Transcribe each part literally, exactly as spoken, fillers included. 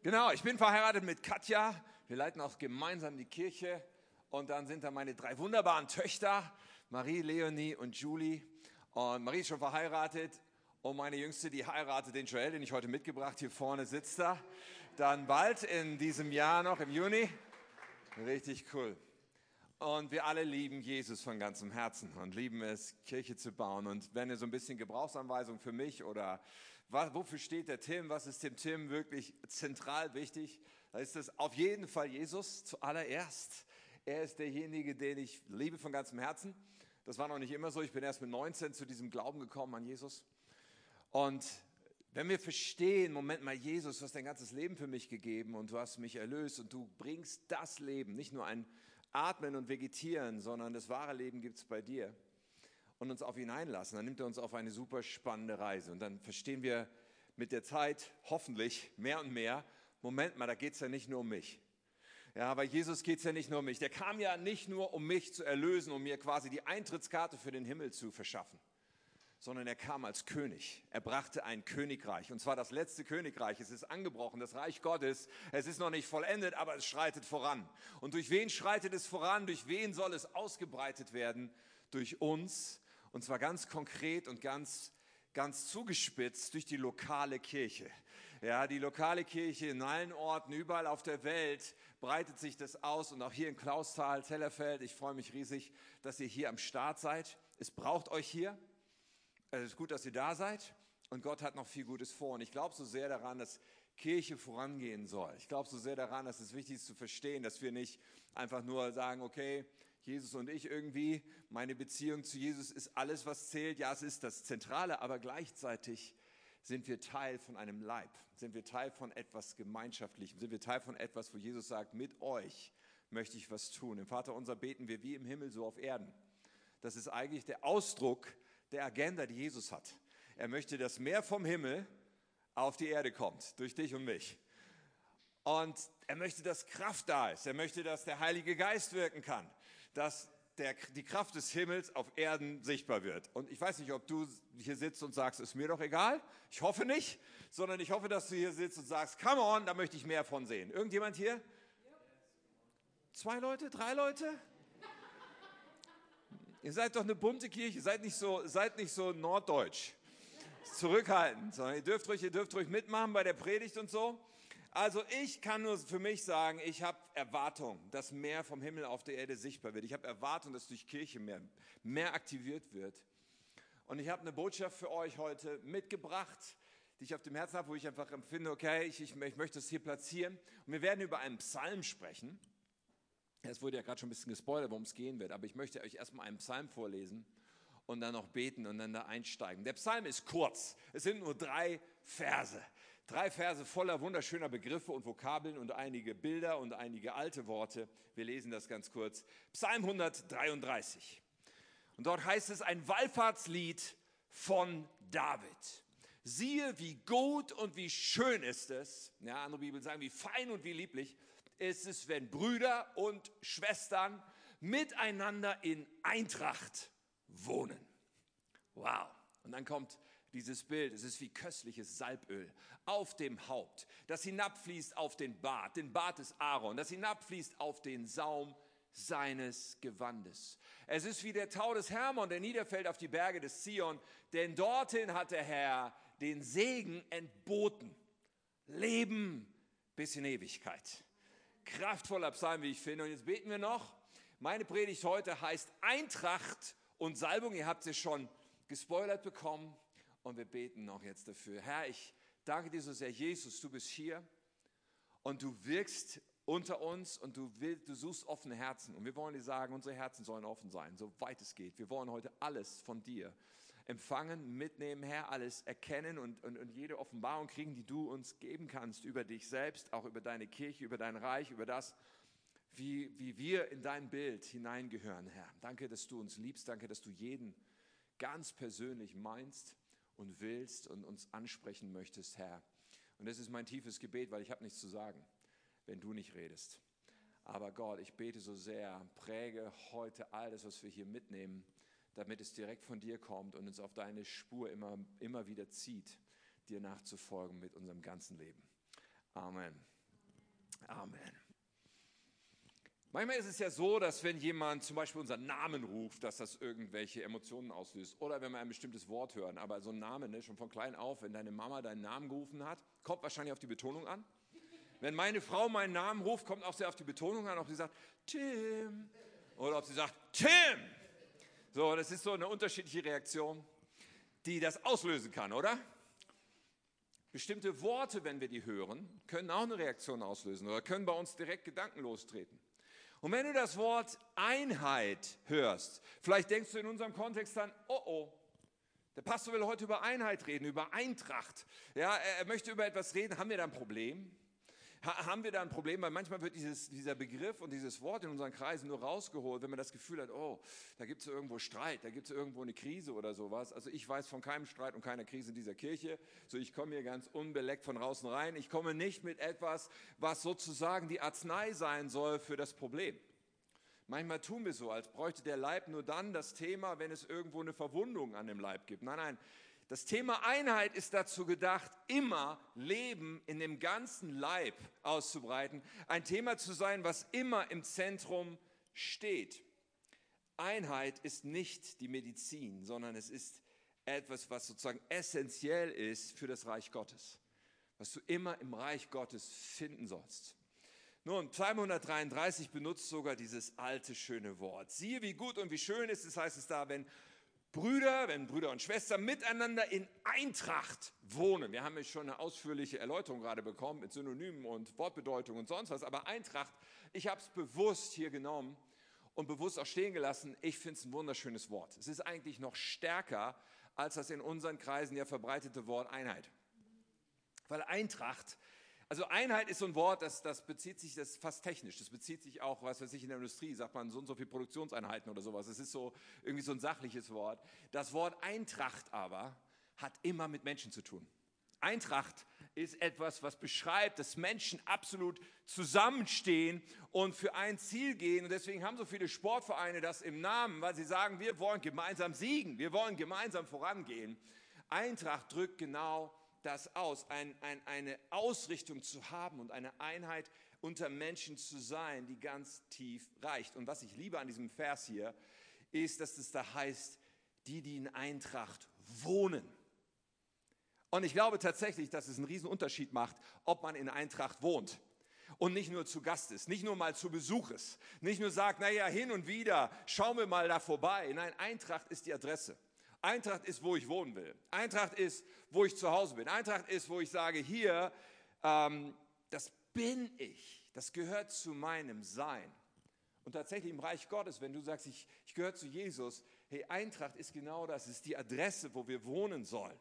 Genau, ich bin verheiratet mit Katja. Wir leiten auch gemeinsam die Kirche. Und dann sind da meine drei wunderbaren Töchter, Marie, Leonie und Julie. Und Marie ist schon verheiratet. Und meine Jüngste, die heiratet den Joel, den ich heute mitgebracht, hier vorne sitzt da. Dann bald in diesem Jahr noch, im Juni. Richtig cool. Und wir alle lieben Jesus von ganzem Herzen und lieben es, Kirche zu bauen. Und wenn ihr so ein bisschen Gebrauchsanweisung für mich oder was, wofür steht der Tim, was ist dem Tim wirklich zentral wichtig, dann ist das auf jeden Fall Jesus zuallererst. Er ist derjenige, den ich liebe von ganzem Herzen. Das war noch nicht immer so. Ich bin erst mit neunzehn zu diesem Glauben gekommen an Jesus. Und wenn wir verstehen, Moment mal, Jesus, du hast dein ganzes Leben für mich gegeben und du hast mich erlöst und du bringst das Leben, nicht nur ein Atmen und Vegetieren, sondern das wahre Leben gibt es bei dir und uns auf ihn einlassen, dann nimmt er uns auf eine super spannende Reise und dann verstehen wir mit der Zeit hoffentlich mehr und mehr, Moment mal, da geht es ja nicht nur um mich. Ja, bei Jesus geht es ja nicht nur um mich. Der kam ja nicht nur, um mich zu erlösen, um mir quasi die Eintrittskarte für den Himmel zu verschaffen, sondern er kam als König. Er brachte ein Königreich, und zwar das letzte Königreich. Es ist angebrochen, das Reich Gottes. Es ist noch nicht vollendet, aber es schreitet voran. Und durch wen schreitet es voran? Durch wen soll es ausgebreitet werden? Durch uns, und zwar ganz konkret und ganz, ganz zugespitzt durch die lokale Kirche. Ja, die lokale Kirche in allen Orten, überall auf der Welt breitet sich das aus. Und auch hier in Clausthal, Tellerfeld, ich freue mich riesig, dass ihr hier am Start seid. Es braucht euch hier. Es ist gut, dass ihr da seid und Gott hat noch viel Gutes vor. Und ich glaube so sehr daran, dass Kirche vorangehen soll. Ich glaube so sehr daran, dass es wichtig ist zu verstehen, dass wir nicht einfach nur sagen, okay, Jesus und ich irgendwie, meine Beziehung zu Jesus ist alles, was zählt. Ja, es ist das Zentrale, aber gleichzeitig sind wir Teil von einem Leib, sind wir Teil von etwas Gemeinschaftlichem, sind wir Teil von etwas, wo Jesus sagt, mit euch möchte ich was tun. Im Vaterunser beten wir wie im Himmel, so auf Erden. Das ist eigentlich der Ausdruck der Agenda, die Jesus hat. Er möchte, dass mehr vom Himmel auf die Erde kommt, durch dich und mich. Und er möchte, dass Kraft da ist. Er möchte, dass der Heilige Geist wirken kann, dass der, die Kraft des Himmels auf Erden sichtbar wird. Und ich weiß nicht, ob du hier sitzt und sagst, ist mir doch egal. Ich hoffe nicht, sondern ich hoffe, dass du hier sitzt und sagst, come on, da möchte ich mehr von sehen. Irgendjemand hier? Zwei Leute, drei Leute? Ihr seid doch eine bunte Kirche, seid nicht so, seid nicht so norddeutsch, zurückhaltend, sondern ihr dürft ruhig, ihr dürft ruhig mitmachen bei der Predigt und so. Also ich kann nur für mich sagen, ich habe Erwartung, dass mehr vom Himmel auf der Erde sichtbar wird. Ich habe Erwartung, dass durch Kirche mehr, mehr aktiviert wird. Und ich habe eine Botschaft für euch heute mitgebracht, die ich auf dem Herzen habe, wo ich einfach empfinde, okay, ich, ich, ich möchte es hier platzieren. Und wir werden über einen Psalm sprechen. Es wurde ja gerade schon ein bisschen gespoilert, worum es gehen wird, aber ich möchte euch erstmal einen Psalm vorlesen und dann noch beten und dann da einsteigen. Der Psalm ist kurz, es sind nur drei Verse. Drei Verse voller wunderschöner Begriffe und Vokabeln und einige Bilder und einige alte Worte. Wir lesen das ganz kurz. Psalm hundertdreiunddreißig. Und dort heißt es, ein Wallfahrtslied von David. Siehe, wie gut und wie schön ist es, ja, andere Bibeln sagen, wie fein und wie lieblich ist es, wenn Brüder und Schwestern miteinander in Eintracht wohnen. Wow. Und dann kommt dieses Bild, es ist wie köstliches Salböl auf dem Haupt, das hinabfließt auf den Bart, den Bart des Aaron, das hinabfließt auf den Saum seines Gewandes. Es ist wie der Tau des Hermon, der niederfällt auf die Berge des Zion, denn dorthin hat der Herr den Segen entboten. Leben bis in Ewigkeit. Kraftvoller Psalm, wie ich finde. Und jetzt beten wir noch. Meine Predigt heute heißt Eintracht und Salbung. Ihr habt es schon gespoilert bekommen. Und wir beten noch jetzt dafür. Herr, ich danke dir so sehr, Jesus, du bist hier und du wirkst unter uns und du, willst, du suchst offene Herzen. Und wir wollen dir sagen, unsere Herzen sollen offen sein, soweit es geht. Wir wollen heute alles von dir empfangen, mitnehmen, Herr, alles erkennen und, und, und jede Offenbarung kriegen, die du uns geben kannst über dich selbst, auch über deine Kirche, über dein Reich, über das, wie, wie wir in dein Bild hineingehören, Herr. Danke, dass du uns liebst, danke, dass du jeden ganz persönlich meinst und willst und uns ansprechen möchtest, Herr. Und das ist mein tiefes Gebet, weil ich habe nichts zu sagen, wenn du nicht redest. Aber Gott, ich bete so sehr, präge heute all das, was wir hier mitnehmen, damit es direkt von dir kommt und uns auf deine Spur immer, immer wieder zieht, dir nachzufolgen mit unserem ganzen Leben. Amen. Amen. Manchmal ist es ja so, dass wenn jemand zum Beispiel unseren Namen ruft, dass das irgendwelche Emotionen auslöst. Oder wenn wir ein bestimmtes Wort hören. Aber so ein Name, ne, schon von klein auf, wenn deine Mama deinen Namen gerufen hat, kommt wahrscheinlich auf die Betonung an. Wenn meine Frau meinen Namen ruft, kommt auch sehr auf die Betonung an, ob sie sagt, Tim. Oder ob sie sagt, Tim. So, das ist so eine unterschiedliche Reaktion, die das auslösen kann, oder? Bestimmte Worte, wenn wir die hören, können auch eine Reaktion auslösen oder können bei uns direkt Gedanken lostreten. Und wenn du das Wort Einheit hörst, vielleicht denkst du in unserem Kontext dann, oh oh, der Pastor will heute über Einheit reden, über Eintracht. Ja, er möchte über etwas reden, haben wir da ein Problem? Ha, haben wir da ein Problem? Weil manchmal wird dieses, dieser Begriff und dieses Wort in unseren Kreisen nur rausgeholt, wenn man das Gefühl hat, oh, da gibt es irgendwo Streit, da gibt es irgendwo eine Krise oder sowas. Also ich weiß von keinem Streit und keiner Krise in dieser Kirche. So, ich komme hier ganz unbeleckt von draußen rein. Ich komme nicht mit etwas, was sozusagen die Arznei sein soll für das Problem. Manchmal tun wir so, als bräuchte der Leib nur dann das Thema, wenn es irgendwo eine Verwundung an dem Leib gibt. Nein, nein. Das Thema Einheit ist dazu gedacht, immer Leben in dem ganzen Leib auszubreiten. Ein Thema zu sein, was immer im Zentrum steht. Einheit ist nicht die Medizin, sondern es ist etwas, was sozusagen essentiell ist für das Reich Gottes. Was du immer im Reich Gottes finden sollst. Nun, Psalm hundertdreiunddreißig benutzt sogar dieses alte, schöne Wort. Siehe, wie gut und wie schön ist es, heißt es da, wenn Brüder, wenn Brüder und Schwestern miteinander in Eintracht wohnen. Wir haben ja schon eine ausführliche Erläuterung gerade bekommen mit Synonymen und Wortbedeutung und sonst was. Aber Eintracht, ich habe es bewusst hier genommen und bewusst auch stehen gelassen. Ich finde es ein wunderschönes Wort. Es ist eigentlich noch stärker als das in unseren Kreisen ja verbreitete Wort Einheit. Weil Eintracht, also Einheit ist so ein Wort, das, das bezieht sich, das ist fast technisch, das bezieht sich auch, was weiß ich, in der Industrie sagt man so und so viele Produktionseinheiten oder sowas. Es ist so irgendwie so ein sachliches Wort. Das Wort Eintracht aber hat immer mit Menschen zu tun. Eintracht ist etwas, was beschreibt, dass Menschen absolut zusammenstehen und für ein Ziel gehen. Und deswegen haben so viele Sportvereine das im Namen, weil sie sagen, wir wollen gemeinsam siegen, wir wollen gemeinsam vorangehen. Eintracht drückt genau das aus, ein, ein, eine Ausrichtung zu haben und eine Einheit unter Menschen zu sein, die ganz tief reicht. Und was ich liebe an diesem Vers hier, ist, dass es da heißt, die, die in Eintracht wohnen. Und ich glaube tatsächlich, dass es einen riesen Unterschied macht, ob man in Eintracht wohnt und nicht nur zu Gast ist, nicht nur mal zu Besuch ist, nicht nur sagt, naja, hin und wieder, schauen wir mal da vorbei. Nein, Eintracht ist die Adresse. Eintracht ist, wo ich wohnen will. Eintracht ist, wo ich zu Hause bin. Eintracht ist, wo ich sage, hier, ähm, das bin ich. Das gehört zu meinem Sein. Und tatsächlich im Reich Gottes, wenn du sagst, ich, ich gehöre zu Jesus, hey, Eintracht ist genau das, ist die Adresse, wo wir wohnen sollen.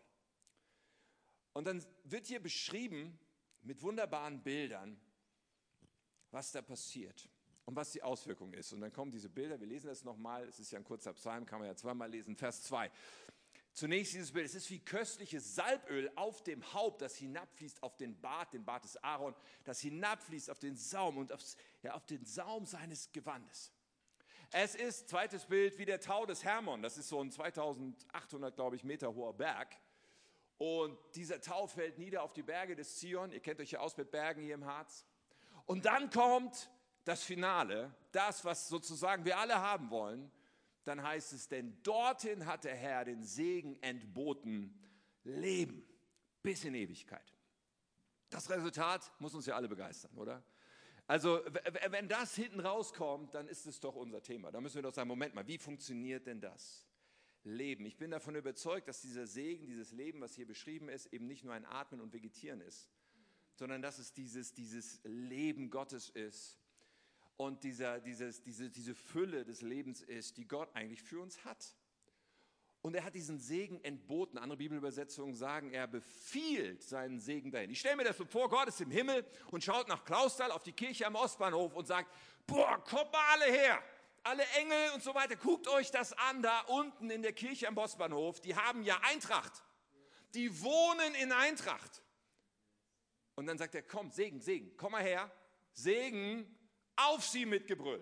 Und dann wird hier beschrieben mit wunderbaren Bildern, was da passiert und was die Auswirkung ist. Und dann kommen diese Bilder, wir lesen das nochmal, es ist ja ein kurzer Psalm, kann man ja zweimal lesen, Vers zwei. Zunächst dieses Bild, es ist wie köstliches Salböl auf dem Haupt, das hinabfließt auf den Bart, den Bart des Aaron, das hinabfließt auf den Saum und aufs, ja, auf den Saum seines Gewandes. Es ist, zweites Bild, wie der Tau des Hermon, das ist so ein zweitausendachthundert, glaube ich, Meter hoher Berg. Und dieser Tau fällt nieder auf die Berge des Zion, ihr kennt euch ja aus mit Bergen hier im Harz. Und dann kommt das Finale, das, was sozusagen wir alle haben wollen. Dann heißt es, denn dorthin hat der Herr den Segen entboten, Leben bis in Ewigkeit. Das Resultat muss uns ja alle begeistern, oder? Also wenn das hinten rauskommt, dann ist es doch unser Thema. Da müssen wir doch sagen, Moment mal, wie funktioniert denn das? Leben. Ich bin davon überzeugt, dass dieser Segen, dieses Leben, was hier beschrieben ist, eben nicht nur ein Atmen und Vegetieren ist, sondern dass es dieses, dieses Leben Gottes ist und dieser, dieses, diese, diese Fülle des Lebens ist, die Gott eigentlich für uns hat. Und er hat diesen Segen entboten. Andere Bibelübersetzungen sagen, er befiehlt seinen Segen dahin. Ich stelle mir das so vor, Gott ist im Himmel und schaut nach Clausthal auf die Kirche am Ostbahnhof und sagt, boah, kommt mal alle her. Alle Engel und so weiter, guckt euch das an, da unten in der Kirche am Ostbahnhof, die haben ja Eintracht. Die wohnen in Eintracht. Und dann sagt er, komm, Segen, Segen, komm mal her, Segen, auf sie mit Gebrüll.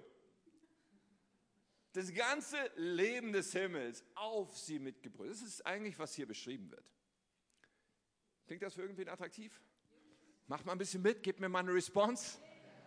Das ganze Leben des Himmels, auf sie mit Gebrüll. Das ist eigentlich, was hier beschrieben wird. Klingt das für irgendwen attraktiv? Macht mal ein bisschen mit, gebt mir mal eine Response.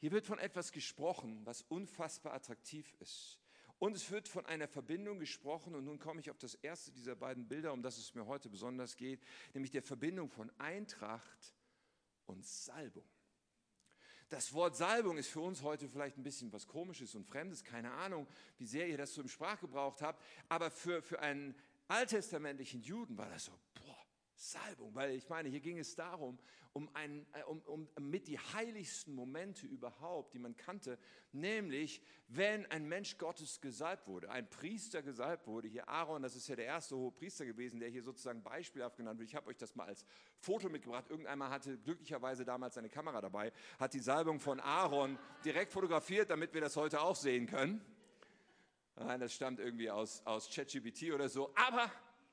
Hier wird von etwas gesprochen, was unfassbar attraktiv ist. Und es wird von einer Verbindung gesprochen, und nun komme ich auf das erste dieser beiden Bilder, um das es mir heute besonders geht, nämlich der Verbindung von Eintracht und Salbung. Das Wort Salbung ist für uns heute vielleicht ein bisschen was Komisches und Fremdes, keine Ahnung, wie sehr ihr das so im Sprachgebrauch habt, aber für, für einen alttestamentlichen Juden war das so, boah, Salbung, weil ich meine, hier ging es darum, um, ein, um, um mit die heiligsten Momente überhaupt, die man kannte, nämlich wenn ein Mensch Gottes gesalbt wurde, ein Priester gesalbt wurde, hier Aaron, das ist ja der erste hohe Priester gewesen, der hier sozusagen beispielhaft genannt wird. Ich habe euch das mal als Foto mitgebracht, irgendeinmal hatte glücklicherweise damals seine Kamera dabei, hat die Salbung von Aaron direkt fotografiert, damit wir das heute auch sehen können. Nein, das stammt irgendwie aus, aus ChatGPT oder so, aber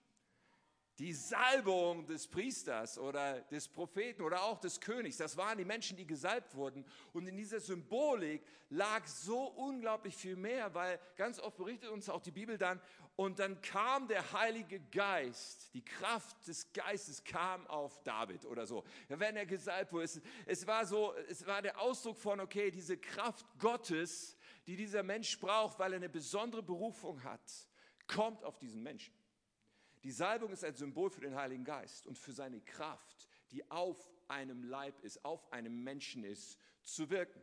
die Salbung des Priesters oder des Propheten oder auch des Königs, das waren die Menschen, die gesalbt wurden. Und in dieser Symbolik lag so unglaublich viel mehr, weil ganz oft berichtet uns auch die Bibel dann, und dann kam der Heilige Geist, die Kraft des Geistes kam auf David oder so. Wenn er gesalbt wurde, es, es war so, es war der Ausdruck von, okay, diese Kraft Gottes, die dieser Mensch braucht, weil er eine besondere Berufung hat, kommt auf diesen Menschen. Die Salbung ist ein Symbol für den Heiligen Geist und für seine Kraft, die auf einem Leib ist, auf einem Menschen ist, zu wirken.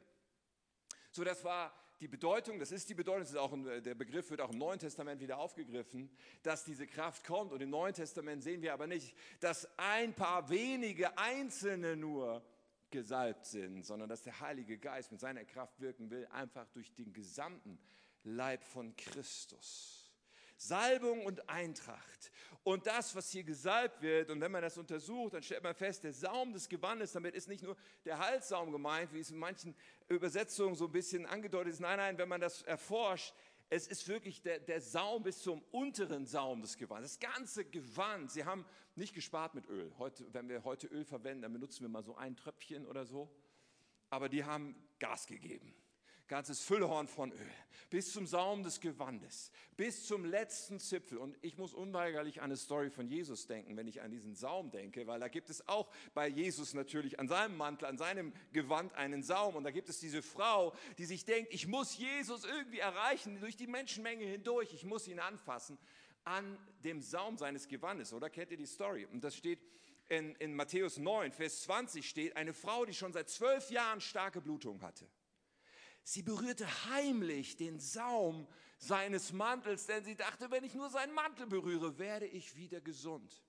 So, das war die Bedeutung, das ist die Bedeutung, das ist auch, der Begriff wird auch im Neuen Testament wieder aufgegriffen, dass diese Kraft kommt. Und im Neuen Testament sehen wir aber nicht, dass ein paar wenige Einzelne nur gesalbt sind, sondern dass der Heilige Geist mit seiner Kraft wirken will, einfach durch den gesamten Leib von Christus. Salbung und Eintracht. Und das, was hier gesalbt wird, und wenn man das untersucht, dann stellt man fest, der Saum des Gewandes, damit ist nicht nur der Halssaum gemeint, wie es in manchen Übersetzungen so ein bisschen angedeutet ist. Nein, nein, wenn man das erforscht, es ist wirklich der, der Saum bis zum unteren Saum des Gewandes. Das ganze Gewand, sie haben nicht gespart mit Öl. Heute, wenn wir heute Öl verwenden, dann benutzen wir mal so ein Tröpfchen oder so. Aber die haben Gas gegeben. Ganzes Füllhorn von Öl, bis zum Saum des Gewandes, bis zum letzten Zipfel. Und ich muss unweigerlich an eine Story von Jesus denken, wenn ich an diesen Saum denke, weil da gibt es auch bei Jesus natürlich an seinem Mantel, an seinem Gewand einen Saum. Und da gibt es diese Frau, die sich denkt, ich muss Jesus irgendwie erreichen, durch die Menschenmenge hindurch, ich muss ihn anfassen, an dem Saum seines Gewandes. Oder kennt ihr die Story? Und das steht in, in Matthäus neun, Vers zwanzig steht, eine Frau, die schon seit zwölf Jahren starke Blutung hatte. Sie berührte heimlich den Saum seines Mantels, denn sie dachte, wenn ich nur seinen Mantel berühre, werde ich wieder gesund.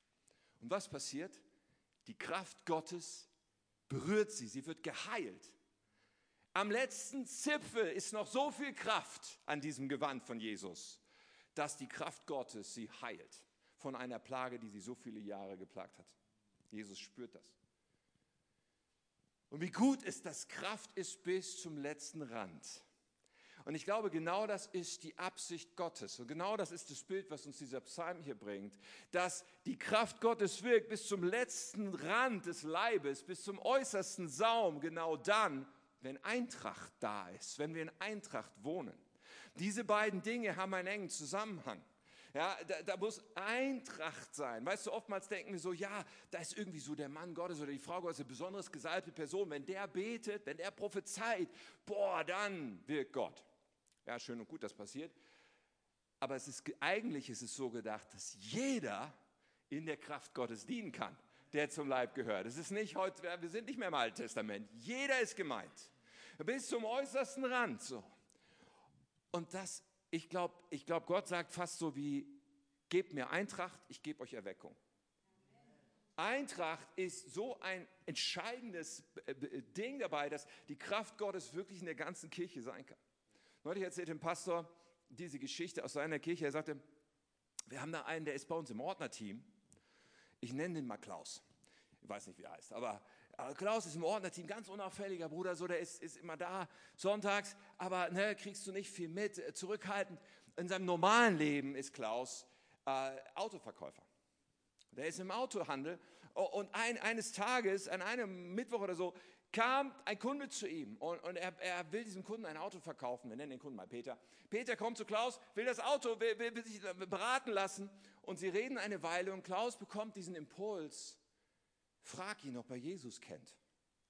Und was passiert? Die Kraft Gottes berührt sie, sie wird geheilt. Am letzten Zipfel ist noch so viel Kraft an diesem Gewand von Jesus, dass die Kraft Gottes sie heilt von einer Plage, die sie so viele Jahre geplagt hat. Jesus spürt das. Und wie gut ist, dass Kraft ist bis zum letzten Rand. Und ich glaube, genau das ist die Absicht Gottes. Und genau das ist das Bild, was uns dieser Psalm hier bringt. Dass die Kraft Gottes wirkt bis zum letzten Rand des Leibes, bis zum äußersten Saum, genau dann, wenn Eintracht da ist, wenn wir in Eintracht wohnen. Diese beiden Dinge haben einen engen Zusammenhang. Ja, da, da muss Eintracht sein. Weißt du, oftmals denken wir so, ja, da ist irgendwie so der Mann Gottes oder die Frau Gottes, eine besonders gesalbte Person. Wenn der betet, wenn der prophezeit, boah, dann wirkt Gott. Ja, schön und gut, das passiert. Aber es ist, eigentlich ist es so gedacht, dass jeder in der Kraft Gottes dienen kann, der zum Leib gehört. Es ist nicht heute, wir sind nicht mehr im Alten Testament. Jeder ist gemeint. Bis zum äußersten Rand. So. Und das Ich glaube, ich glaub, Gott sagt fast so wie, gebt mir Eintracht, ich gebe euch Erweckung. Eintracht ist so ein entscheidendes Ding dabei, dass die Kraft Gottes wirklich in der ganzen Kirche sein kann. Neulich erzählte ein Pastor diese Geschichte aus seiner Kirche. Er sagte, wir haben da einen, der ist bei uns im Ordnerteam. Ich nenne den mal Klaus. Ich weiß nicht, wie er heißt, aber Klaus ist im Ordnerteam, ganz unauffälliger Bruder, so, der ist, ist immer da sonntags, aber ne, kriegst du nicht viel mit, zurückhaltend. In seinem normalen Leben ist Klaus äh, Autoverkäufer. Der ist im Autohandel und ein, eines Tages, an einem Mittwoch oder so, kam ein Kunde zu ihm und, und er, er will diesem Kunden ein Auto verkaufen. Wir nennen den Kunden mal Peter. Peter kommt zu Klaus, will das Auto, will, will, will sich beraten lassen und sie reden eine Weile und Klaus bekommt diesen Impuls, frag ihn, ob er Jesus kennt.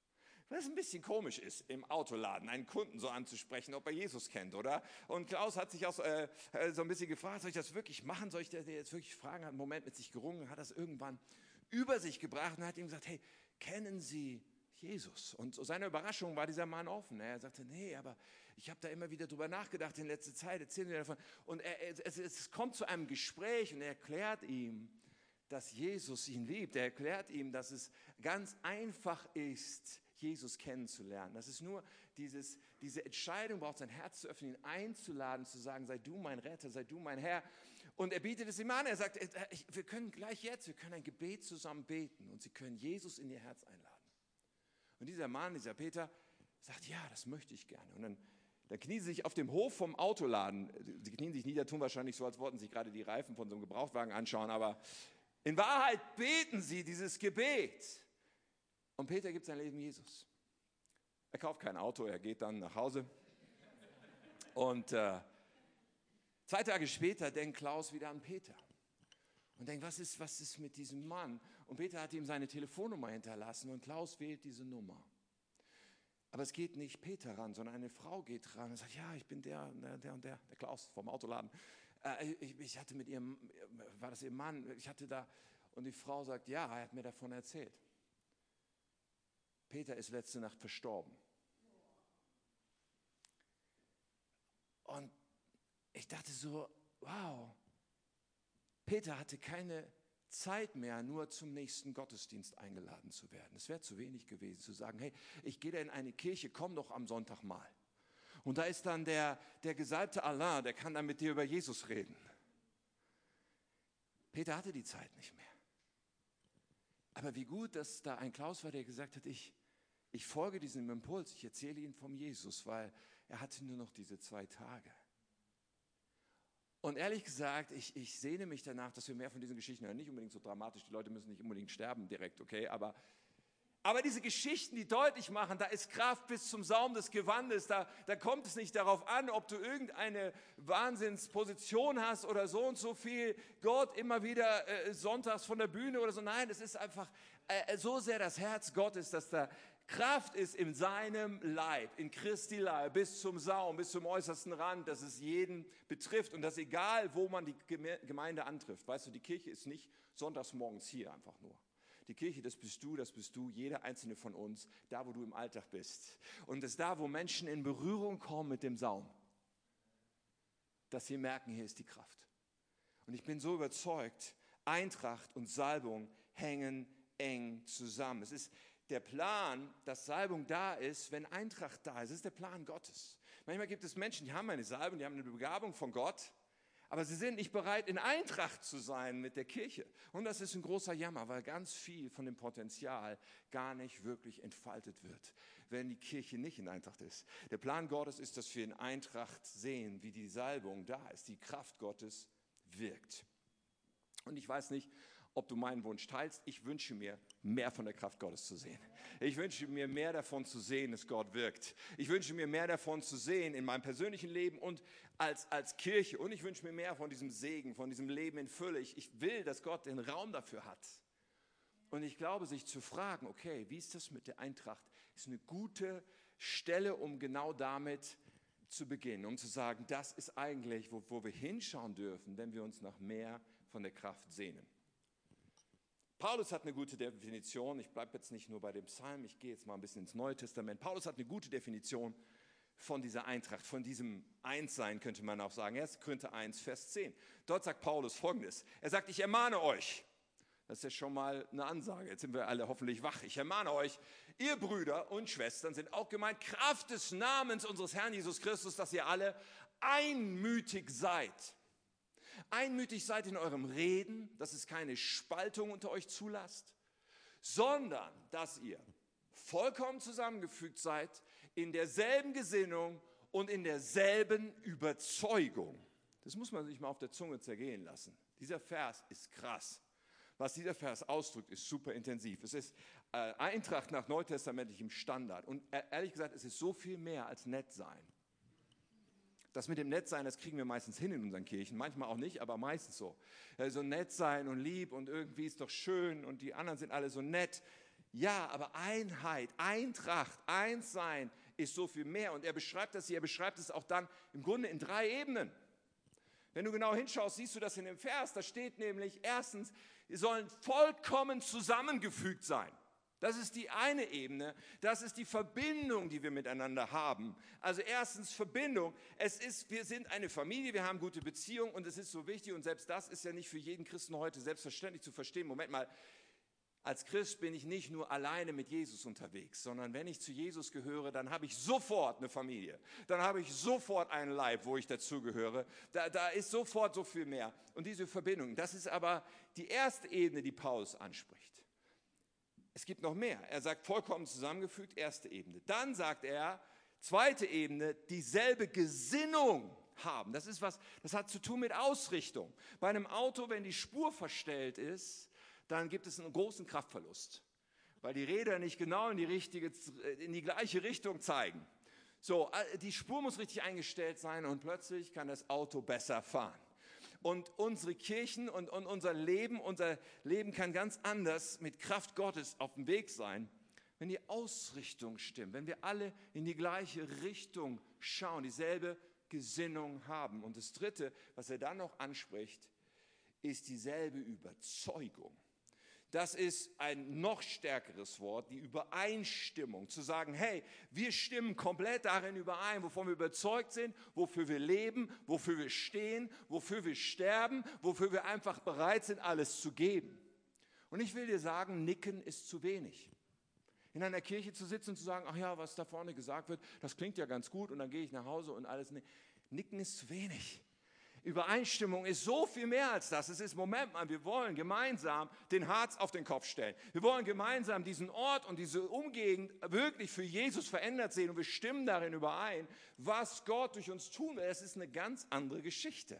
Was ein bisschen komisch ist, im Autoladen einen Kunden so anzusprechen, ob er Jesus kennt, oder? Und Klaus hat sich auch äh, so ein bisschen gefragt, soll ich das wirklich machen? Soll ich das jetzt wirklich fragen? Hat einen Moment mit sich gerungen, hat das irgendwann über sich gebracht und hat ihm gesagt, hey, kennen Sie Jesus? Und zu seiner Überraschung war dieser Mann offen. Er sagte, nee, aber ich habe da immer wieder drüber nachgedacht in letzter Zeit, erzählen Sie davon. Und er, es, es kommt zu einem Gespräch und er erklärt ihm, dass Jesus ihn liebt. Er erklärt ihm, dass es ganz einfach ist, Jesus kennenzulernen. Dass es nur dieses, diese Entscheidung braucht, sein Herz zu öffnen, ihn einzuladen, zu sagen, sei du mein Retter, sei du mein Herr. Und er bietet es ihm an. Er sagt, wir können gleich jetzt, wir können ein Gebet zusammen beten und sie können Jesus in ihr Herz einladen. Und dieser Mann, dieser Peter, sagt, ja, das möchte ich gerne. Und dann, dann knien sie sich auf dem Hof vom Autoladen. Sie knien sich nieder, tun wahrscheinlich so, als wollten sie gerade die Reifen von so einem Gebrauchtwagen anschauen. Aber in Wahrheit beten sie dieses Gebet. Und Peter gibt sein Leben Jesus. Er kauft kein Auto, er geht dann nach Hause. Und äh, zwei Tage später denkt Klaus wieder an Peter. Und denkt, was ist, was ist mit diesem Mann? Und Peter hat ihm seine Telefonnummer hinterlassen und Klaus wählt diese Nummer. Aber es geht nicht Peter ran, sondern eine Frau geht ran und sagt, ja, ich bin der, der, der und der, der Klaus vom Autoladen. Äh, ich, ich hatte mit ihrem, war das ihr Mann? Ich hatte da, und die Frau sagt, ja, er hat mir davon erzählt. Peter ist letzte Nacht verstorben. Und ich dachte so, wow, Peter hatte keine Zeit mehr, nur zum nächsten Gottesdienst eingeladen zu werden. Es wäre zu wenig gewesen, zu sagen, hey, ich gehe da in eine Kirche, komm doch am Sonntag mal. Und da ist dann der, der gesalbte Alain, der kann dann mit dir über Jesus reden. Peter hatte die Zeit nicht mehr. Aber wie gut, dass da ein Klaus war, der gesagt hat, ich, ich folge diesem Impuls, ich erzähle ihm vom Jesus, weil er hatte nur noch diese zwei Tage. Und ehrlich gesagt, ich, ich sehne mich danach, dass wir mehr von diesen Geschichten hören. Nicht unbedingt so dramatisch, die Leute müssen nicht unbedingt sterben direkt, okay? Aber, aber diese Geschichten, die deutlich machen, da ist Kraft bis zum Saum des Gewandes. Da, da kommt es nicht darauf an, ob du irgendeine Wahnsinnsposition hast oder so und so viel Gott immer wieder äh, sonntags von der Bühne oder so. Nein, es ist einfach äh, so sehr das Herz Gottes, dass da Kraft ist in seinem Leib, in Christi Leib, bis zum Saum, bis zum äußersten Rand, dass es jeden betrifft und dass egal, wo man die Gemeinde antrifft, weißt du, die Kirche ist nicht sonntags morgens hier einfach nur. Die Kirche, das bist du, das bist du, jeder einzelne von uns, da wo du im Alltag bist. Und das ist da, wo Menschen in Berührung kommen mit dem Saum, dass sie merken, hier ist die Kraft. Und ich bin so überzeugt, Eintracht und Salbung hängen eng zusammen. Es ist der Plan, dass Salbung da ist, wenn Eintracht da ist. Das ist der Plan Gottes. Manchmal gibt es Menschen, die haben eine Salbung, die haben eine Begabung von Gott, aber sie sind nicht bereit, in Eintracht zu sein mit der Kirche. Und das ist ein großer Jammer, weil ganz viel von dem Potenzial gar nicht wirklich entfaltet wird, wenn die Kirche nicht in Eintracht ist. Der Plan Gottes ist, dass wir in Eintracht sehen, wie die Salbung da ist, die Kraft Gottes wirkt. Und ich weiß nicht, ob du meinen Wunsch teilst. Ich wünsche mir, mehr von der Kraft Gottes zu sehen. Ich wünsche mir, mehr davon zu sehen, dass Gott wirkt. Ich wünsche mir, mehr davon zu sehen in meinem persönlichen Leben und als, als Kirche. Und ich wünsche mir mehr von diesem Segen, von diesem Leben in Fülle. Ich, ich will, dass Gott den Raum dafür hat. Und ich glaube, sich zu fragen, okay, wie ist das mit der Eintracht, ist eine gute Stelle, um genau damit zu beginnen. Um zu sagen, das ist eigentlich, wo, wo wir hinschauen dürfen, wenn wir uns nach mehr von der Kraft sehnen. Paulus hat eine gute Definition, ich bleibe jetzt nicht nur bei dem Psalm, ich gehe jetzt mal ein bisschen ins Neue Testament. Paulus hat eine gute Definition von dieser Eintracht, von diesem Einssein, könnte man auch sagen. erster Korinther eins, Vers zehn. Dort sagt Paulus Folgendes. Er sagt, ich ermahne euch. Das ist ja schon mal eine Ansage. Jetzt sind wir alle hoffentlich wach. Ich ermahne euch, ihr Brüder und Schwestern sind auch gemeint, Kraft des Namens unseres Herrn Jesus Christus, dass ihr alle einmütig seid. Einmütig seid in eurem Reden, dass es keine Spaltung unter euch zulasst, sondern dass ihr vollkommen zusammengefügt seid in derselben Gesinnung und in derselben Überzeugung. Das muss man sich mal auf der Zunge zergehen lassen. Dieser Vers ist krass. Was dieser Vers ausdrückt, ist super intensiv. Es ist äh, Eintracht nach neutestamentlichem Standard. Und äh, ehrlich gesagt, es ist so viel mehr als nett sein. Das mit dem Nettsein, das kriegen wir meistens hin in unseren Kirchen, manchmal auch nicht, aber meistens so. So nett sein und lieb und irgendwie ist doch schön und die anderen sind alle so nett. Ja, aber Einheit, Eintracht, Einssein ist so viel mehr. Und er beschreibt das hier, er beschreibt es auch dann im Grunde in drei Ebenen. Wenn du genau hinschaust, siehst du das in dem Vers. Da steht nämlich, erstens, sie sollen vollkommen zusammengefügt sein. Das ist die eine Ebene, das ist die Verbindung, die wir miteinander haben. Also erstens Verbindung. Es ist, wir sind eine Familie, wir haben gute Beziehungen und es ist so wichtig und selbst das ist ja nicht für jeden Christen heute selbstverständlich zu verstehen. Moment mal, als Christ bin ich nicht nur alleine mit Jesus unterwegs, sondern wenn ich zu Jesus gehöre, dann habe ich sofort eine Familie. Dann habe ich sofort einen Leib, wo ich dazugehöre. Da, da ist sofort so viel mehr. Und diese Verbindung, das ist aber die erste Ebene, die Paulus anspricht. Es gibt noch mehr. Er sagt vollkommen zusammengefügt, erste Ebene. Dann sagt er, zweite Ebene, dieselbe Gesinnung haben. Das ist was, das hat zu tun mit Ausrichtung. Bei einem Auto, wenn die Spur verstellt ist, dann gibt es einen großen Kraftverlust, weil die Räder nicht genau in die, richtige, in die gleiche Richtung zeigen. So, die Spur muss richtig eingestellt sein und plötzlich kann das Auto besser fahren. Und unsere Kirchen und, und unser Leben, unser Leben kann ganz anders mit Kraft Gottes auf dem Weg sein, wenn die Ausrichtung stimmt, wenn wir alle in die gleiche Richtung schauen, dieselbe Gesinnung haben. Und das Dritte, was er dann noch anspricht, ist dieselbe Überzeugung. Das ist ein noch stärkeres Wort, die Übereinstimmung. Zu sagen, hey, wir stimmen komplett darin überein, wovon wir überzeugt sind, wofür wir leben, wofür wir stehen, wofür wir sterben, wofür wir einfach bereit sind, alles zu geben. Und ich will dir sagen, nicken ist zu wenig. In einer Kirche zu sitzen und zu sagen, ach ja, was da vorne gesagt wird, das klingt ja ganz gut und dann gehe ich nach Hause und alles. Nicken ist zu wenig. Übereinstimmung ist so viel mehr als das. Es ist, Moment mal, wir wollen gemeinsam den Harz auf den Kopf stellen. Wir wollen gemeinsam diesen Ort und diese Umgegend wirklich für Jesus verändert sehen und wir stimmen darin überein, was Gott durch uns tun will. Es ist eine ganz andere Geschichte.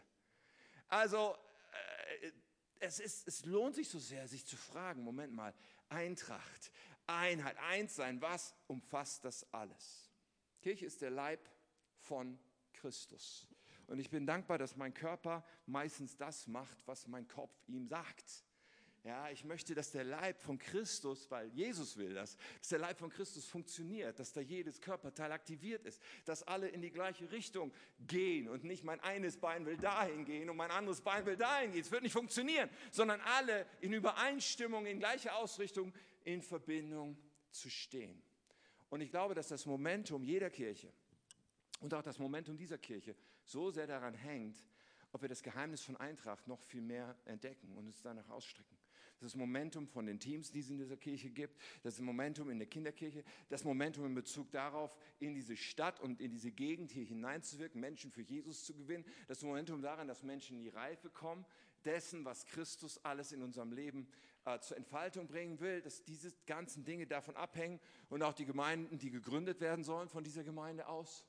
Also äh, es, ist, es lohnt sich so sehr, sich zu fragen, Moment mal, Eintracht, Einheit, Einssein, was umfasst das alles? Kirche ist der Leib von Christus. Und ich bin dankbar, dass mein Körper meistens das macht, was mein Kopf ihm sagt. Ja, ich möchte, dass der Leib von Christus, weil Jesus will das, dass der Leib von Christus funktioniert, dass da jedes Körperteil aktiviert ist, dass alle in die gleiche Richtung gehen und nicht mein eines Bein will dahin gehen und mein anderes Bein will dahin gehen. Es wird nicht funktionieren, sondern alle in Übereinstimmung, in gleicher Ausrichtung, in Verbindung zu stehen. Und ich glaube, dass das Momentum jeder Kirche und auch das Momentum dieser Kirche so sehr daran hängt, ob wir das Geheimnis von Eintracht noch viel mehr entdecken und uns danach ausstrecken. Das Momentum von den Teams, die es in dieser Kirche gibt, das Momentum in der Kinderkirche, das Momentum in Bezug darauf, in diese Stadt und in diese Gegend hier hineinzuwirken, Menschen für Jesus zu gewinnen, das Momentum daran, dass Menschen in die Reife kommen, dessen, was Christus alles in unserem Leben äh, zur Entfaltung bringen will, dass diese ganzen Dinge davon abhängen und auch die Gemeinden, die gegründet werden sollen, von dieser Gemeinde aus.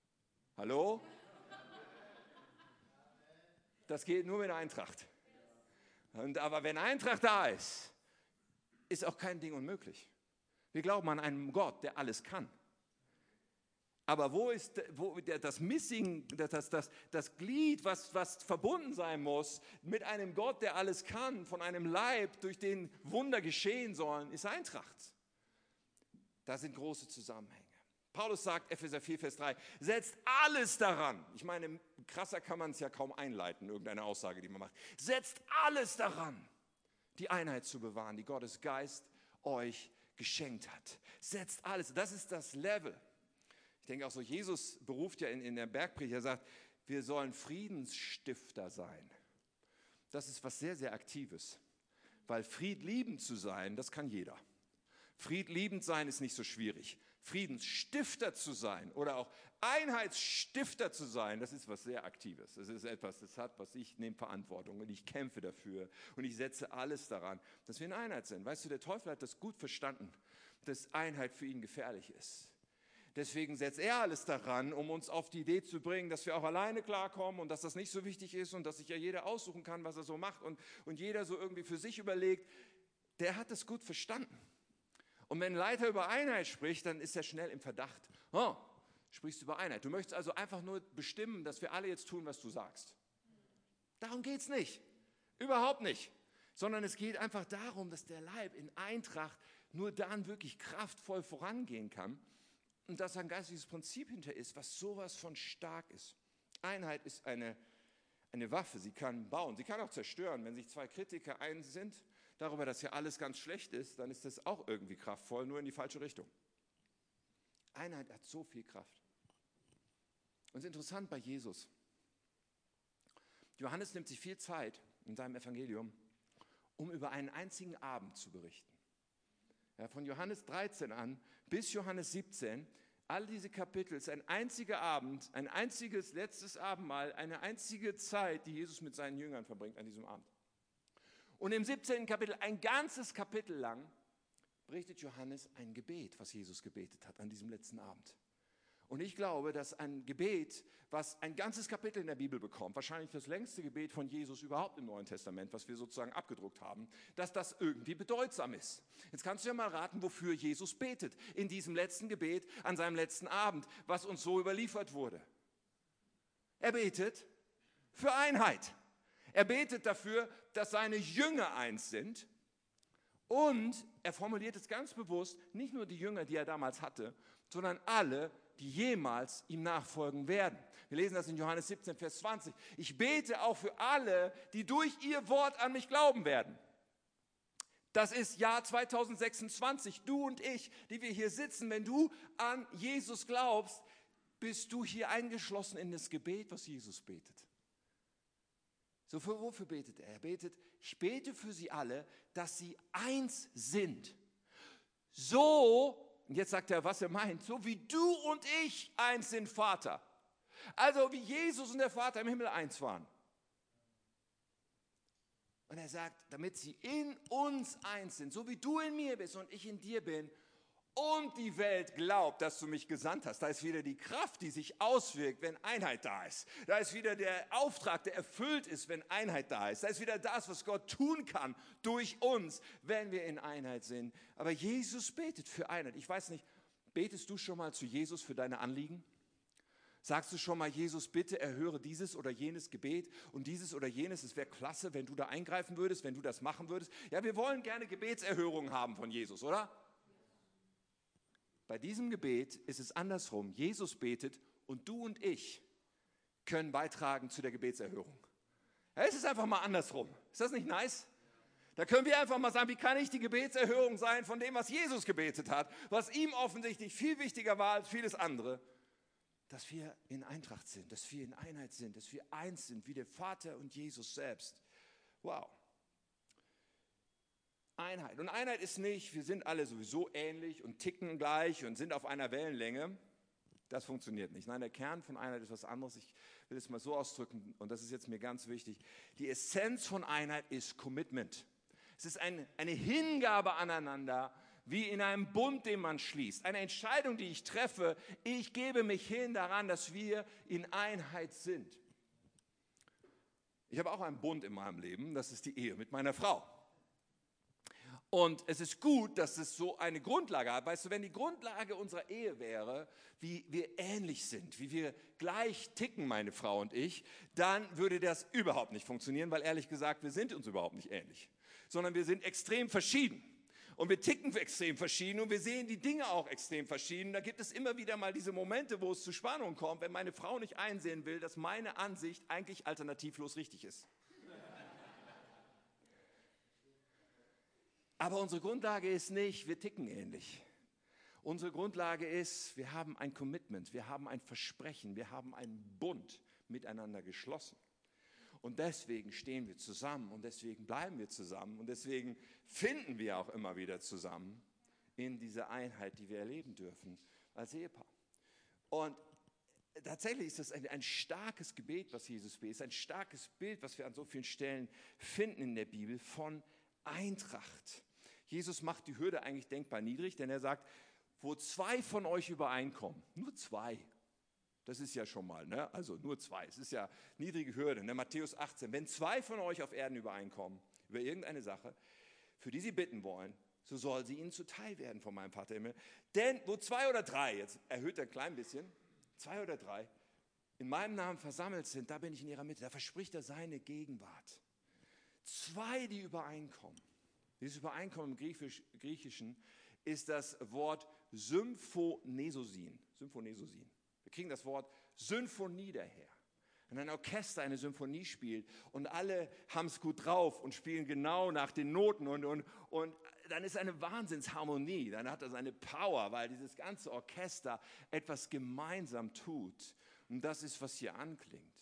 Hallo? Das geht nur mit Eintracht. Und, aber wenn Eintracht da ist, ist auch kein Ding unmöglich. Wir glauben an einen Gott, der alles kann. Aber wo ist wo, das Missing, das, das, das Glied, was, was verbunden sein muss mit einem Gott, der alles kann, von einem Leib, durch den Wunder geschehen sollen, ist Eintracht. Da sind große Zusammenhänge. Paulus sagt, Epheser vier, Vers drei, setzt alles daran. Ich meine, krasser kann man es ja kaum einleiten, irgendeine Aussage, die man macht. Setzt alles daran, die Einheit zu bewahren, die Gottes Geist euch geschenkt hat. Setzt alles, das ist das Level. Ich denke auch so, Jesus beruft ja in, in der Bergpredigt, er sagt, wir sollen Friedensstifter sein. Das ist was sehr, sehr Aktives, weil friedliebend zu sein, das kann jeder. Friedliebend sein ist nicht so schwierig. Friedensstifter zu sein oder auch Einheitsstifter zu sein, das ist was sehr Aktives. Das ist etwas, das hat, was ich nehme Verantwortung und ich kämpfe dafür und ich setze alles daran, dass wir in Einheit sind. Weißt du, der Teufel hat das gut verstanden, dass Einheit für ihn gefährlich ist. Deswegen setzt er alles daran, um uns auf die Idee zu bringen, dass wir auch alleine klarkommen und dass das nicht so wichtig ist und dass sich ja jeder aussuchen kann, was er so macht und, und jeder so irgendwie für sich überlegt. Der hat das gut verstanden. Und wenn ein Leiter über Einheit spricht, dann ist er schnell im Verdacht. Oh, sprichst du über Einheit. Du möchtest also einfach nur bestimmen, dass wir alle jetzt tun, was du sagst. Darum geht es nicht. Überhaupt nicht. Sondern es geht einfach darum, dass der Leib in Eintracht nur dann wirklich kraftvoll vorangehen kann und dass ein geistiges Prinzip hinter ist, was sowas von stark ist. Einheit ist eine, eine Waffe, sie kann bauen, sie kann auch zerstören. Wenn sich zwei Kritiker eins sind darüber, dass hier alles ganz schlecht ist, dann ist das auch irgendwie kraftvoll, nur in die falsche Richtung. Einheit hat so viel Kraft. Und es ist interessant bei Jesus. Johannes nimmt sich viel Zeit in seinem Evangelium, um über einen einzigen Abend zu berichten. Ja, von Johannes dreizehn an bis Johannes siebzehn, all diese Kapitel ist ein einziger Abend, ein einziges letztes Abendmahl, eine einzige Zeit, die Jesus mit seinen Jüngern verbringt an diesem Abend. Und im siebzehnten Kapitel, ein ganzes Kapitel lang, berichtet Johannes ein Gebet, was Jesus gebetet hat an diesem letzten Abend. Und ich glaube, dass ein Gebet, was ein ganzes Kapitel in der Bibel bekommt, wahrscheinlich das längste Gebet von Jesus überhaupt im Neuen Testament, was wir sozusagen abgedruckt haben, dass das irgendwie bedeutsam ist. Jetzt kannst du ja mal raten, wofür Jesus betet in diesem letzten Gebet an seinem letzten Abend, was uns so überliefert wurde. Er betet für Einheit. Er betet dafür, dass seine Jünger eins sind. Und er formuliert es ganz bewusst, nicht nur die Jünger, die er damals hatte, sondern alle, die jemals ihm nachfolgen werden. Wir lesen das in Johannes siebzehn, Vers zwanzig. Ich bete auch für alle, die durch ihr Wort an mich glauben werden. Das ist Jahr zweitausendsechsundzwanzig. Du und ich, die wir hier sitzen, wenn du an Jesus glaubst, bist du hier eingeschlossen in das Gebet, was Jesus betet. So, für wofür betet er? Er betet, ich bete für sie alle, dass sie eins sind. So, und jetzt sagt er, was er meint, so wie du und ich eins sind, Vater. Also wie Jesus und der Vater im Himmel eins waren. Und er sagt, damit sie in uns eins sind, so wie du in mir bist und ich in dir bin, und die Welt glaubt, dass du mich gesandt hast. Da ist wieder die Kraft, die sich auswirkt, wenn Einheit da ist. Da ist wieder der Auftrag, der erfüllt ist, wenn Einheit da ist. Da ist wieder das, was Gott tun kann durch uns, wenn wir in Einheit sind. Aber Jesus betet für Einheit. Ich weiß nicht, betest du schon mal zu Jesus für deine Anliegen? Sagst du schon mal, Jesus, bitte erhöre dieses oder jenes Gebet und dieses oder jenes? Es wäre klasse, wenn du da eingreifen würdest, wenn du das machen würdest. Ja, wir wollen gerne Gebetserhörungen haben von Jesus, oder? Bei diesem Gebet ist es andersrum. Jesus betet und du und ich können beitragen zu der Gebetserhörung. Ja, es ist einfach mal andersrum. Ist das nicht nice? Da können wir einfach mal sagen, wie kann ich die Gebetserhörung sein von dem, was Jesus gebetet hat, was ihm offensichtlich viel wichtiger war als vieles andere, dass wir in Eintracht sind, dass wir in Einheit sind, dass wir eins sind, wie der Vater und Jesus selbst. Wow. Einheit. Und Einheit ist nicht, wir sind alle sowieso ähnlich und ticken gleich und sind auf einer Wellenlänge. Das funktioniert nicht. Nein, der Kern von Einheit ist was anderes. Ich will es mal so ausdrücken und das ist jetzt mir ganz wichtig. Die Essenz von Einheit ist Commitment. Es ist ein, eine Hingabe aneinander, wie in einem Bund, den man schließt. Eine Entscheidung, die ich treffe. Ich gebe mich hin daran, dass wir in Einheit sind. Ich habe auch einen Bund in meinem Leben, das ist die Ehe mit meiner Frau. Und es ist gut, dass es so eine Grundlage hat. Weißt du, wenn die Grundlage unserer Ehe wäre, wie wir ähnlich sind, wie wir gleich ticken, meine Frau und ich, dann würde das überhaupt nicht funktionieren, weil ehrlich gesagt, wir sind uns überhaupt nicht ähnlich, sondern wir sind extrem verschieden. Und wir ticken extrem verschieden und wir sehen die Dinge auch extrem verschieden. Da gibt es immer wieder mal diese Momente, wo es zu Spannungen kommt, wenn meine Frau nicht einsehen will, dass meine Ansicht eigentlich alternativlos richtig ist. Aber unsere Grundlage ist nicht, wir ticken ähnlich. Unsere Grundlage ist, wir haben ein Commitment, wir haben ein Versprechen, wir haben einen Bund miteinander geschlossen. Und deswegen stehen wir zusammen und deswegen bleiben wir zusammen und deswegen finden wir auch immer wieder zusammen in dieser Einheit, die wir erleben dürfen als Ehepaar. Und tatsächlich ist das ein, ein starkes Gebet, was Jesus betet, ein starkes Bild, was wir an so vielen Stellen finden in der Bibel von Eintracht. Jesus macht die Hürde eigentlich denkbar niedrig, denn er sagt, wo zwei von euch übereinkommen, nur zwei, das ist ja schon mal, ne? Also nur zwei, es ist ja niedrige Hürde, ne? Matthäus achtzehn, wenn zwei von euch auf Erden übereinkommen, über irgendeine Sache, für die sie bitten wollen, so soll sie ihnen zuteil werden von meinem Vater im Himmel. Denn wo zwei oder drei, jetzt erhöht er ein klein bisschen, zwei oder drei, in meinem Namen versammelt sind, da bin ich in ihrer Mitte, da verspricht er seine Gegenwart. Zwei, die übereinkommen. Dieses Übereinkommen im Griechisch, Griechischen ist das Wort Symphonesosin. Symphonesosin. Wir kriegen das Wort Symphonie daher. Wenn ein Orchester eine Symphonie spielt und alle haben es gut drauf und spielen genau nach den Noten und, und, und dann ist eine Wahnsinnsharmonie, dann hat das eine Power, weil dieses ganze Orchester etwas gemeinsam tut. Und das ist, was hier anklingt.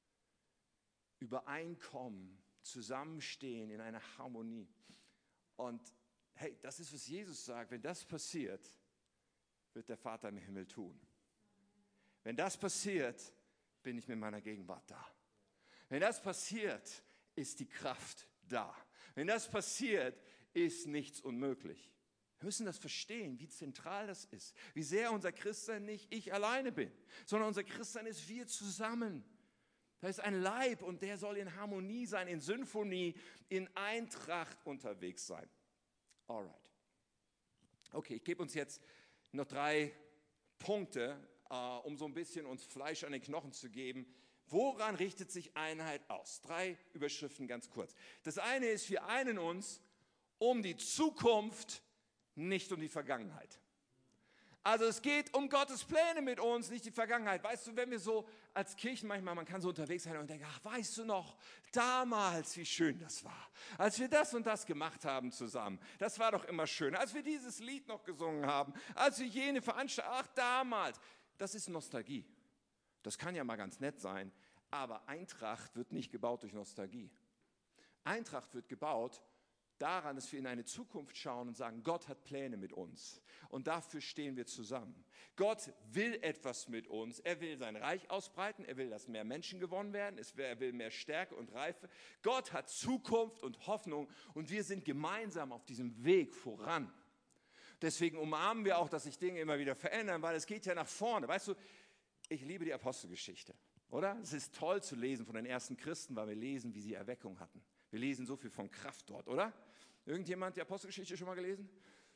Übereinkommen, zusammenstehen in einer Harmonie. Und hey, das ist, was Jesus sagt, wenn das passiert, wird der Vater im Himmel tun. Wenn das passiert, bin ich mit meiner Gegenwart da. Wenn das passiert, ist die Kraft da. Wenn das passiert, ist nichts unmöglich. Wir müssen das verstehen, wie zentral das ist. Wie sehr unser Christsein nicht ich alleine bin, sondern unser Christsein ist wir zusammen. Da ist ein Leib und der soll in Harmonie sein, in Symphonie, in Eintracht unterwegs sein. Alright. Okay, ich gebe uns jetzt noch drei Punkte, Uh, um so ein bisschen uns Fleisch an den Knochen zu geben. Woran richtet sich Einheit aus? Drei Überschriften ganz kurz. Das eine ist, wir einen uns um die Zukunft, nicht um die Vergangenheit. Also es geht um Gottes Pläne mit uns, nicht die Vergangenheit. Weißt du, wenn wir so als Kirchen manchmal, man kann so unterwegs sein und denken, ach, weißt du noch, damals, wie schön das war, als wir das und das gemacht haben zusammen. Das war doch immer schön, als wir dieses Lied noch gesungen haben, als wir jene Veranstaltung, ach, damals. Das ist Nostalgie. Das kann ja mal ganz nett sein, aber Eintracht wird nicht gebaut durch Nostalgie. Eintracht wird gebaut daran, dass wir in eine Zukunft schauen und sagen, Gott hat Pläne mit uns und dafür stehen wir zusammen. Gott will etwas mit uns, er will sein Reich ausbreiten, er will, dass mehr Menschen gewonnen werden, er will mehr Stärke und Reife. Gott hat Zukunft und Hoffnung und wir sind gemeinsam auf diesem Weg voran. Deswegen umarmen wir auch, dass sich Dinge immer wieder verändern, weil es geht ja nach vorne. Weißt du, ich liebe die Apostelgeschichte, oder? Es ist toll zu lesen von den ersten Christen, weil wir lesen, wie sie Erweckung hatten. Wir lesen so viel von Kraft dort, oder? Irgendjemand die Apostelgeschichte schon mal gelesen?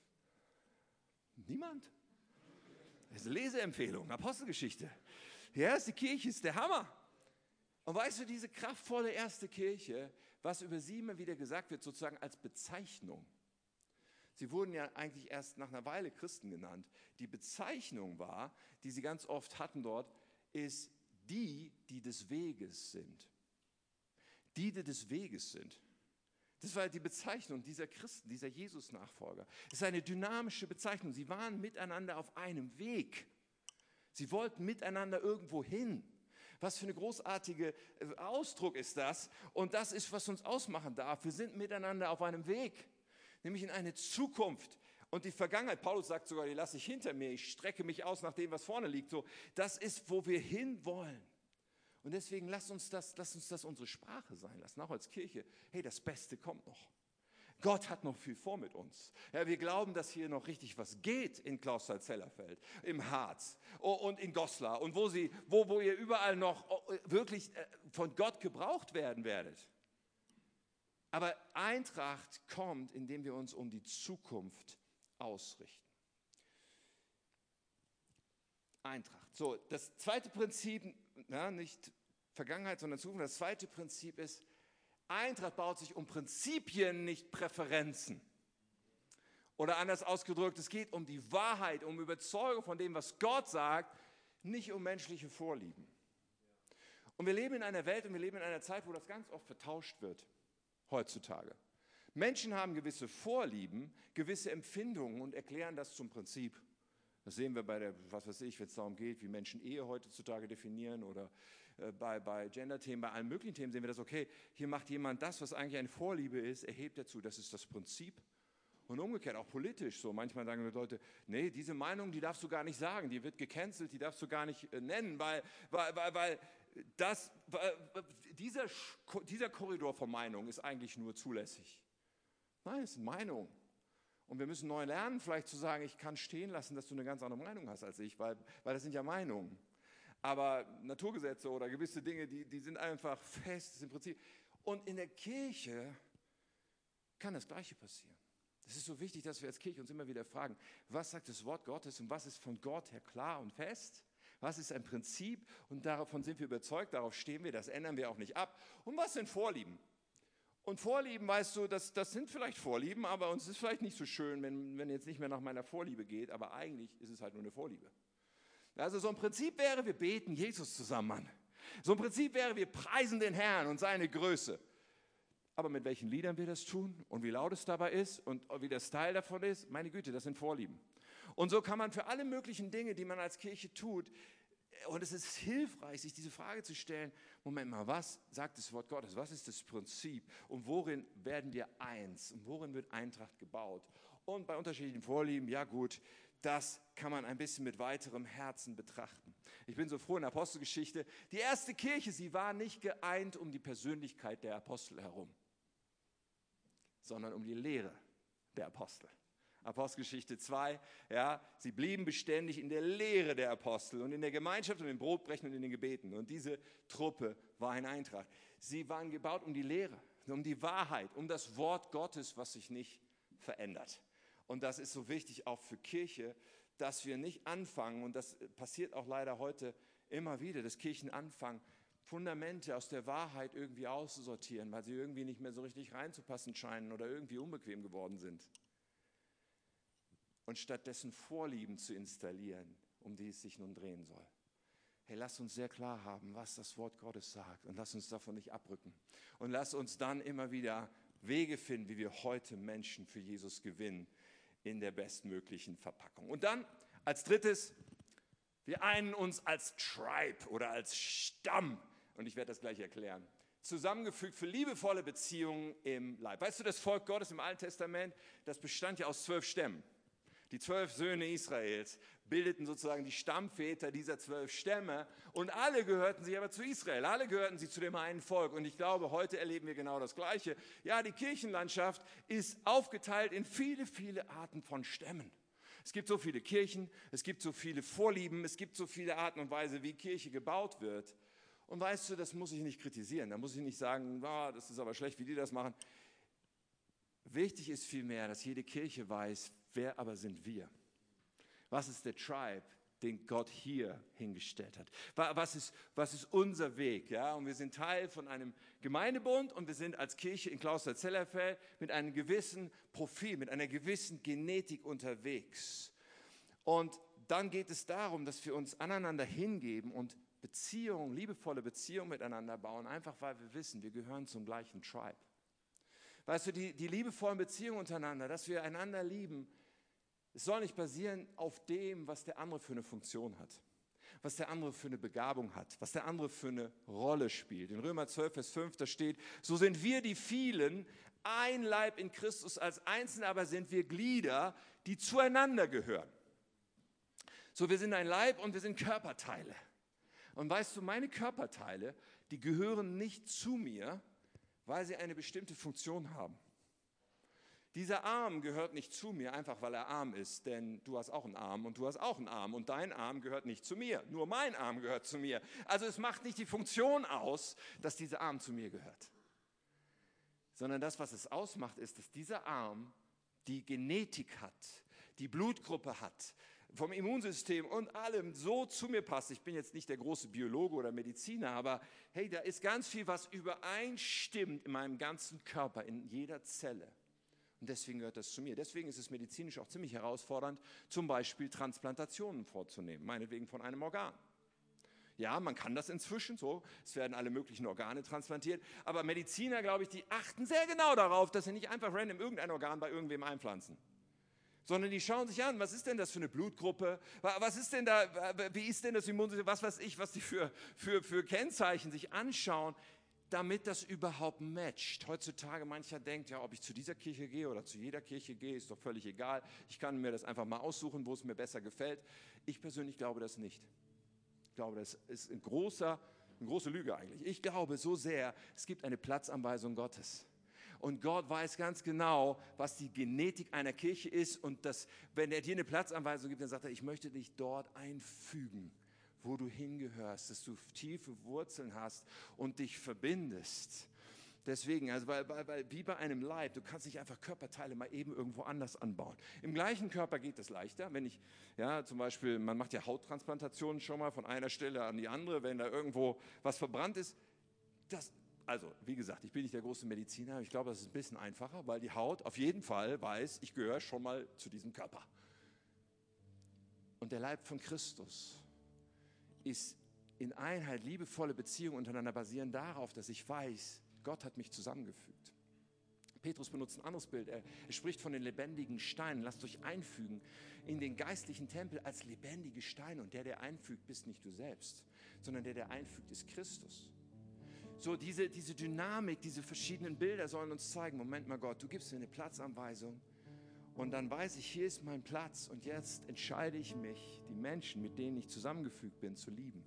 Niemand? Das ist eine Leseempfehlung, Apostelgeschichte. Ja, ist die Kirche, ist der Hammer. Und weißt du, diese kraftvolle erste Kirche, was über sie immer wieder gesagt wird, sozusagen als Bezeichnung. Sie wurden ja eigentlich erst nach einer Weile Christen genannt. Die Bezeichnung war, die sie ganz oft hatten dort, ist die, die des Weges sind. Die, die des Weges sind. Das war die Bezeichnung dieser Christen, dieser Jesus-Nachfolger. Es ist eine dynamische Bezeichnung. Sie waren miteinander auf einem Weg. Sie wollten miteinander irgendwo hin. Was für ein großartiger Ausdruck ist das? Und das ist, was uns ausmachen darf. Wir sind miteinander auf einem Weg. Nämlich in eine Zukunft. Und die Vergangenheit, Paulus sagt sogar, die lasse ich hinter mir, ich strecke mich aus nach dem, was vorne liegt. So, das ist, wo wir hinwollen. Und deswegen lasst uns das, lasst uns das unsere Sprache sein lassen, auch als Kirche. Hey, das Beste kommt noch. Gott hat noch viel vor mit uns. Ja, wir glauben, dass hier noch richtig was geht in Clausthal-Zellerfeld, im Harz und in Goslar und wo, sie, wo, wo ihr überall noch wirklich von Gott gebraucht werden werdet. Aber Eintracht kommt, indem wir uns um die Zukunft ausrichten. Eintracht. So, das zweite Prinzip, ja, nicht Vergangenheit, sondern Zukunft. Das zweite Prinzip ist, Eintracht baut sich um Prinzipien, nicht Präferenzen. Oder anders ausgedrückt, es geht um die Wahrheit, um Überzeugung von dem, was Gott sagt, nicht um menschliche Vorlieben. Und wir leben in einer Welt und wir leben in einer Zeit, wo das ganz oft vertauscht wird. Heutzutage. Menschen haben gewisse Vorlieben, gewisse Empfindungen und erklären das zum Prinzip. Das sehen wir bei der, was weiß ich, wenn es darum geht, wie Menschen Ehe heutzutage definieren oder äh, bei, bei Gender-Themen, bei allen möglichen Themen sehen wir das, okay, hier macht jemand das, was eigentlich eine Vorliebe ist, erhebt dazu, das ist das Prinzip. Und umgekehrt, auch politisch so. Manchmal sagen die Leute, nee, diese Meinung, die darfst du gar nicht sagen, die wird gecancelt, die darfst du gar nicht äh, nennen, weil, weil, weil, weil das, dieser, dieser Korridor von Meinung ist eigentlich nur zulässig. Nein, es sind Meinungen. Und wir müssen neu lernen, vielleicht zu sagen, ich kann stehen lassen, dass du eine ganz andere Meinung hast als ich, weil, weil das sind ja Meinungen. Aber Naturgesetze oder gewisse Dinge, die, die sind einfach fest, das ist im Prinzip. Und in der Kirche kann das Gleiche passieren. Es ist so wichtig, dass wir als Kirche uns immer wieder fragen, was sagt das Wort Gottes und was ist von Gott her klar und fest? Was ist ein Prinzip und davon sind wir überzeugt, darauf stehen wir, das ändern wir auch nicht ab. Und was sind Vorlieben? Und Vorlieben, weißt du, das, das sind vielleicht Vorlieben, aber uns ist vielleicht nicht so schön, wenn, wenn jetzt nicht mehr nach meiner Vorliebe geht, aber eigentlich ist es halt nur eine Vorliebe. Also so ein Prinzip wäre, wir beten Jesus zusammen an. So ein Prinzip wäre, wir preisen den Herrn und seine Größe. Aber mit welchen Liedern wir das tun und wie laut es dabei ist und wie der Style davon ist, meine Güte, das sind Vorlieben. Und so kann man für alle möglichen Dinge, die man als Kirche tut, und es ist hilfreich, sich diese Frage zu stellen, Moment mal, was sagt das Wort Gottes? Was ist das Prinzip? Und worin werden wir eins? Und worin wird Eintracht gebaut? Und bei unterschiedlichen Vorlieben, ja gut, das kann man ein bisschen mit weiterem Herzen betrachten. Ich bin so froh in der Apostelgeschichte. Die erste Kirche, sie war nicht geeint um die Persönlichkeit der Apostel herum, sondern um die Lehre der Apostel. Apostelgeschichte zwei, ja, sie blieben beständig in der Lehre der Apostel und in der Gemeinschaft und im Brotbrechen und in den Gebeten. Und diese Truppe war eine Eintracht. Sie waren gebaut um die Lehre, um die Wahrheit, um das Wort Gottes, was sich nicht verändert. Und das ist so wichtig auch für Kirche, dass wir nicht anfangen, und das passiert auch leider heute immer wieder, dass Kirchen anfangen, Fundamente aus der Wahrheit irgendwie auszusortieren, weil sie irgendwie nicht mehr so richtig reinzupassen scheinen oder irgendwie unbequem geworden sind. Und stattdessen Vorlieben zu installieren, um die es sich nun drehen soll. Hey, lass uns sehr klar haben, was das Wort Gottes sagt und lass uns davon nicht abrücken. Und lass uns dann immer wieder Wege finden, wie wir heute Menschen für Jesus gewinnen in der bestmöglichen Verpackung. Und dann als drittes, wir einen uns als Tribe oder als Stamm. Und ich werde das gleich erklären. Zusammengefügt für liebevolle Beziehungen im Leib. Weißt du, das Volk Gottes im Alten Testament, das bestand ja aus zwölf Stämmen. Die zwölf Söhne Israels bildeten sozusagen die Stammväter dieser zwölf Stämme und alle gehörten sie aber zu Israel, alle gehörten sie zu dem einen Volk und ich glaube, heute erleben wir genau das Gleiche. Ja, die Kirchenlandschaft ist aufgeteilt in viele, viele Arten von Stämmen. Es gibt so viele Kirchen, es gibt so viele Vorlieben, es gibt so viele Arten und Weise, wie Kirche gebaut wird. Und weißt du, das muss ich nicht kritisieren, da muss ich nicht sagen, oh, das ist aber schlecht, wie die das machen. Wichtig ist vielmehr, dass jede Kirche weiß, wer aber sind wir? Was ist der Tribe, den Gott hier hingestellt hat? Was ist, was ist unser Weg? Ja? Und wir sind Teil von einem Gemeindebund und wir sind als Kirche in Clausterzellafeld mit einem gewissen Profil, mit einer gewissen Genetik unterwegs. Und dann geht es darum, dass wir uns aneinander hingeben und Beziehungen, liebevolle Beziehungen miteinander bauen, einfach weil wir wissen, wir gehören zum gleichen Tribe. Weißt du, die, die liebevollen Beziehungen untereinander, dass wir einander lieben, es soll nicht basieren auf dem, was der andere für eine Funktion hat, was der andere für eine Begabung hat, was der andere für eine Rolle spielt. In Römer zwölf, Vers fünf, da steht, so sind wir die vielen, ein Leib in Christus, als Einzelne aber sind wir Glieder, die zueinander gehören. So, wir sind ein Leib und wir sind Körperteile. Und weißt du, meine Körperteile, die gehören nicht zu mir, weil sie eine bestimmte Funktion haben. Dieser Arm gehört nicht zu mir, einfach weil er arm ist, denn du hast auch einen Arm und du hast auch einen Arm und dein Arm gehört nicht zu mir, nur mein Arm gehört zu mir. Also es macht nicht die Funktion aus, dass dieser Arm zu mir gehört, sondern das, was es ausmacht, ist, dass dieser Arm die Genetik hat, die Blutgruppe hat, vom Immunsystem und allem so zu mir passt. Ich bin jetzt nicht der große Biologe oder Mediziner, aber hey, da ist ganz viel, was übereinstimmt in meinem ganzen Körper, in jeder Zelle. Und deswegen gehört das zu mir. Deswegen ist es medizinisch auch ziemlich herausfordernd, zum Beispiel Transplantationen vorzunehmen, meinetwegen von einem Organ. Ja, man kann das inzwischen so, es werden alle möglichen Organe transplantiert, aber Mediziner, glaube ich, die achten sehr genau darauf, dass sie nicht einfach random irgendein Organ bei irgendwem einpflanzen. Sondern die schauen sich an, was ist denn das für eine Blutgruppe, was ist denn da, wie ist denn das Immunsystem, was weiß ich, was die für, für, für Kennzeichen sich anschauen, damit das überhaupt matcht. Heutzutage mancher denkt, ja, ob ich zu dieser Kirche gehe oder zu jeder Kirche gehe, ist doch völlig egal. Ich kann mir das einfach mal aussuchen, wo es mir besser gefällt. Ich persönlich glaube das nicht. Ich glaube, das ist ein großer, eine große Lüge eigentlich. Ich glaube so sehr, es gibt eine Platzanweisung Gottes. Und Gott weiß ganz genau, was die Genetik einer Kirche ist. Und das, wenn er dir eine Platzanweisung gibt, dann sagt er, ich möchte dich dort einfügen, wo du hingehörst, dass du tiefe Wurzeln hast und dich verbindest. Deswegen, also weil, weil, weil, wie bei einem Leib, du kannst nicht einfach Körperteile mal eben irgendwo anders anbauen. Im gleichen Körper geht es leichter, wenn ich, ja, zum Beispiel, man macht ja Hauttransplantationen schon mal von einer Stelle an die andere, wenn da irgendwo was verbrannt ist. Das also wie gesagt, ich bin nicht der große Mediziner, aber ich glaube, das ist ein bisschen einfacher, weil die Haut auf jeden Fall weiß, ich gehöre schon mal zu diesem Körper. Und der Leib von Christus ist in Einheit, liebevolle Beziehungen untereinander basieren darauf, dass ich weiß, Gott hat mich zusammengefügt. Petrus benutzt ein anderes Bild. Er, er spricht von den lebendigen Steinen. Lasst euch einfügen in den geistlichen Tempel als lebendige Steine. Und der, der einfügt, bist nicht du selbst, sondern der, der einfügt, ist Christus. So diese, diese Dynamik, diese verschiedenen Bilder sollen uns zeigen, Moment mal Gott, du gibst mir eine Platzanweisung und dann weiß ich, hier ist mein Platz und jetzt entscheide ich mich, die Menschen, mit denen ich zusammengefügt bin, zu lieben.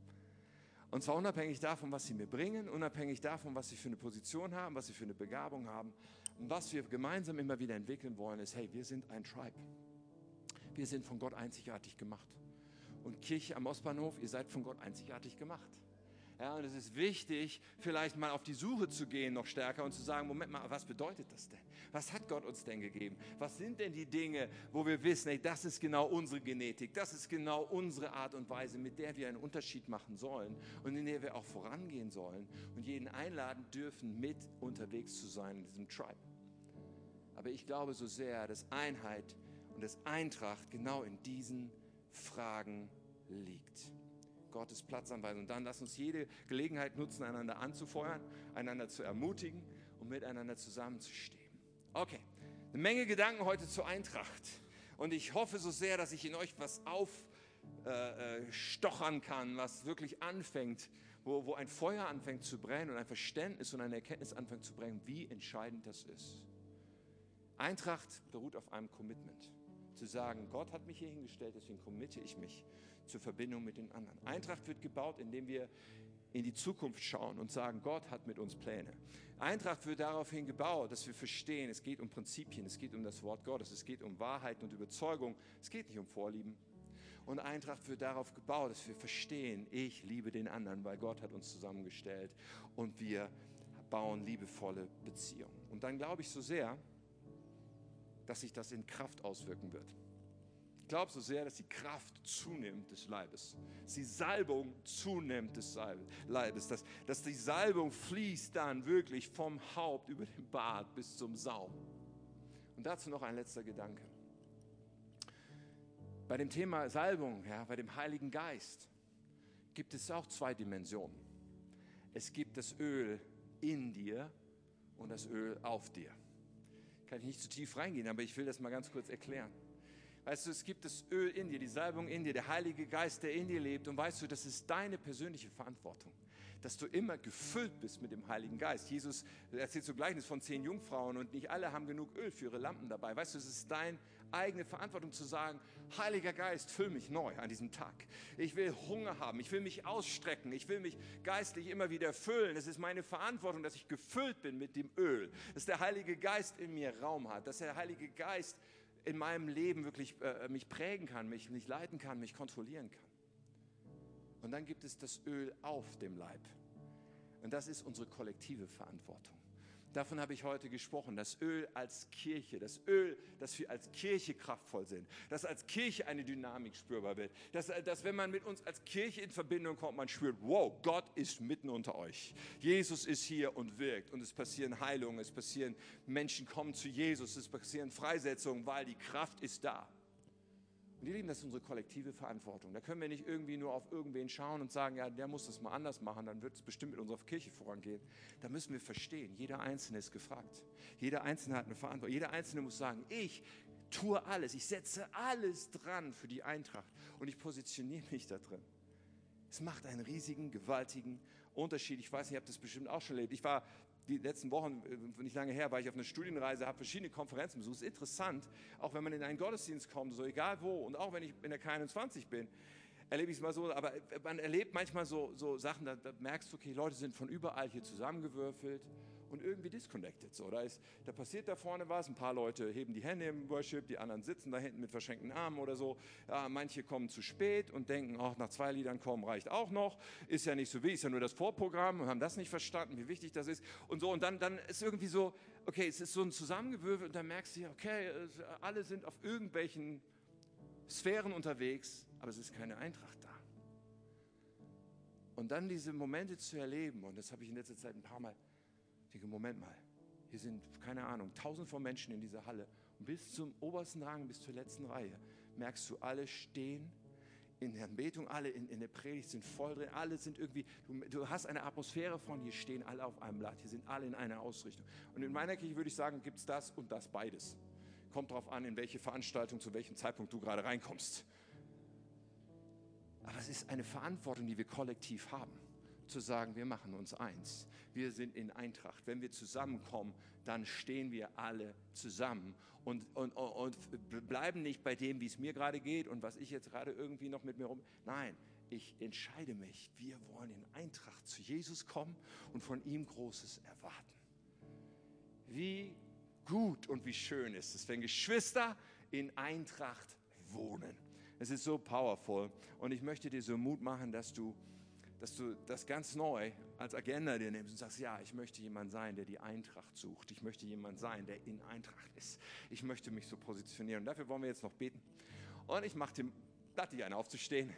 Und zwar unabhängig davon, was sie mir bringen, unabhängig davon, was sie für eine Position haben, was sie für eine Begabung haben. Und was wir gemeinsam immer wieder entwickeln wollen, ist, hey, wir sind ein Tribe. Wir sind von Gott einzigartig gemacht. Und Kirche am Ostbahnhof, ihr seid von Gott einzigartig gemacht. Ja, und es ist wichtig, vielleicht mal auf die Suche zu gehen noch stärker und zu sagen, Moment mal, was bedeutet das denn? Was hat Gott uns denn gegeben? Was sind denn die Dinge, wo wir wissen, ey, das ist genau unsere Genetik, das ist genau unsere Art und Weise, mit der wir einen Unterschied machen sollen und in der wir auch vorangehen sollen und jeden einladen dürfen, mit unterwegs zu sein in diesem Tribe. Aber ich glaube so sehr, dass Einheit und dass Eintracht genau in diesen Fragen liegt. Gottes Platzanweisung. Und dann lass uns jede Gelegenheit nutzen, einander anzufeuern, einander zu ermutigen und miteinander zusammenzustehen. Okay, eine Menge Gedanken heute zur Eintracht. Und ich hoffe so sehr, dass ich in euch was aufstochern äh, kann, was wirklich anfängt, wo, wo ein Feuer anfängt zu brennen und ein Verständnis und eine Erkenntnis anfängt zu brennen, wie entscheidend das ist. Eintracht beruht auf einem Commitment. Zu sagen, Gott hat mich hier hingestellt, deswegen committe ich mich zur Verbindung mit den anderen. Eintracht wird gebaut, indem wir in die Zukunft schauen und sagen, Gott hat mit uns Pläne. Eintracht wird daraufhin gebaut, dass wir verstehen, es geht um Prinzipien, es geht um das Wort Gottes, es geht um Wahrheit und Überzeugung, es geht nicht um Vorlieben. Und Eintracht wird darauf gebaut, dass wir verstehen, ich liebe den anderen, weil Gott hat uns zusammengestellt und wir bauen liebevolle Beziehungen. Und dann glaube ich so sehr, dass sich das in Kraft auswirken wird. Ich glaube so sehr, dass die Kraft zunimmt des Leibes, dass die Salbung zunimmt des Leibes, dass, dass die Salbung fließt dann wirklich vom Haupt über den Bart bis zum Saum. Und dazu noch ein letzter Gedanke. Bei dem Thema Salbung, ja, bei dem Heiligen Geist, gibt es auch zwei Dimensionen. Es gibt das Öl in dir und das Öl auf dir. Kann ich nicht zu tief reingehen, aber ich will das mal ganz kurz erklären. Weißt du, es gibt das Öl in dir, die Salbung in dir, der Heilige Geist, der in dir lebt. Und weißt du, das ist deine persönliche Verantwortung, dass du immer gefüllt bist mit dem Heiligen Geist. Jesus erzählt so Gleichnis von zehn Jungfrauen und nicht alle haben genug Öl für ihre Lampen dabei. Weißt du, es ist deine eigene Verantwortung zu sagen, Heiliger Geist, füll mich neu an diesem Tag. Ich will Hunger haben, ich will mich ausstrecken, ich will mich geistlich immer wieder füllen. Es ist meine Verantwortung, dass ich gefüllt bin mit dem Öl, dass der Heilige Geist in mir Raum hat, dass der Heilige Geist in meinem Leben wirklich äh, mich prägen kann, mich, mich leiten kann, mich kontrollieren kann. Und dann gibt es das Öl auf dem Leib. Und das ist unsere kollektive Verantwortung. Davon habe ich heute gesprochen, das Öl als Kirche, das Öl, dass wir als Kirche kraftvoll sind, dass als Kirche eine Dynamik spürbar wird, dass, dass wenn man mit uns als Kirche in Verbindung kommt, man spürt, wow, Gott ist mitten unter euch. Jesus ist hier und wirkt und es passieren Heilungen, es passieren, Menschen kommen zu Jesus, es passieren Freisetzungen, weil die Kraft ist da. Und ihr Lieben, das ist unsere kollektive Verantwortung. Da können wir nicht irgendwie nur auf irgendwen schauen und sagen, ja, der muss das mal anders machen, dann wird es bestimmt mit unserer Kirche vorangehen. Da müssen wir verstehen, jeder Einzelne ist gefragt. Jeder Einzelne hat eine Verantwortung. Jeder Einzelne muss sagen, ich tue alles, ich setze alles dran für die Eintracht und ich positioniere mich da drin. Es macht einen riesigen, gewaltigen Unterschied. Ich weiß nicht, ihr habt das bestimmt auch schon erlebt. Ich war die letzten Wochen, nicht lange her, war ich auf einer Studienreise, habe verschiedene Konferenzen besucht. Es ist interessant, auch wenn man in einen Gottesdienst kommt, so egal wo, und auch wenn ich in der K einundzwanzig bin, erlebe ich es mal so, aber man erlebt manchmal so, so Sachen, da, da merkst du, okay, Leute sind von überall hier zusammengewürfelt und irgendwie disconnected. So. Da, ist, da passiert da vorne was, ein paar Leute heben die Hände im Worship, die anderen sitzen da hinten mit verschränkten Armen oder so. Ja, manche kommen zu spät und denken, ach, nach zwei Liedern kommen reicht auch noch. Ist ja nicht so wichtig, ist ja nur das Vorprogramm und haben das nicht verstanden, wie wichtig das ist. Und so, und dann, dann ist irgendwie so, okay, es ist so ein Zusammengewürfel und dann merkst du, okay, alle sind auf irgendwelchen Sphären unterwegs, aber es ist keine Eintracht da. Und dann diese Momente zu erleben, und das habe ich in letzter Zeit ein paar Mal, ich denke, Moment mal, hier sind, keine Ahnung, tausend von Menschen in dieser Halle. Und bis zum obersten Rang, bis zur letzten Reihe, merkst du, alle stehen in der Anbetung, alle in, in der Predigt sind voll drin, alle sind irgendwie, du, du hast eine Atmosphäre von, hier stehen alle auf einem Blatt, hier sind alle in einer Ausrichtung. Und in meiner Kirche würde ich sagen, gibt es das und das beides. Kommt darauf an, in welche Veranstaltung, zu welchem Zeitpunkt du gerade reinkommst. Aber es ist eine Verantwortung, die wir kollektiv haben, zu sagen, wir machen uns eins. Wir sind in Eintracht. Wenn wir zusammenkommen, dann stehen wir alle zusammen und, und, und bleiben nicht bei dem, wie es mir gerade geht und was ich jetzt gerade irgendwie noch mit mir rum... Nein, ich entscheide mich. Wir wollen in Eintracht zu Jesus kommen und von ihm Großes erwarten. Wie gut und wie schön ist es, wenn Geschwister in Eintracht wohnen. Es ist so powerful und ich möchte dir so Mut machen, dass du, dass du das ganz neu als Agenda dir nimmst und sagst, ja, ich möchte jemand sein, der die Eintracht sucht. Ich möchte jemand sein, der in Eintracht ist. Ich möchte mich so positionieren und dafür wollen wir jetzt noch beten. Und ich mache dem Datti einen aufzustehen.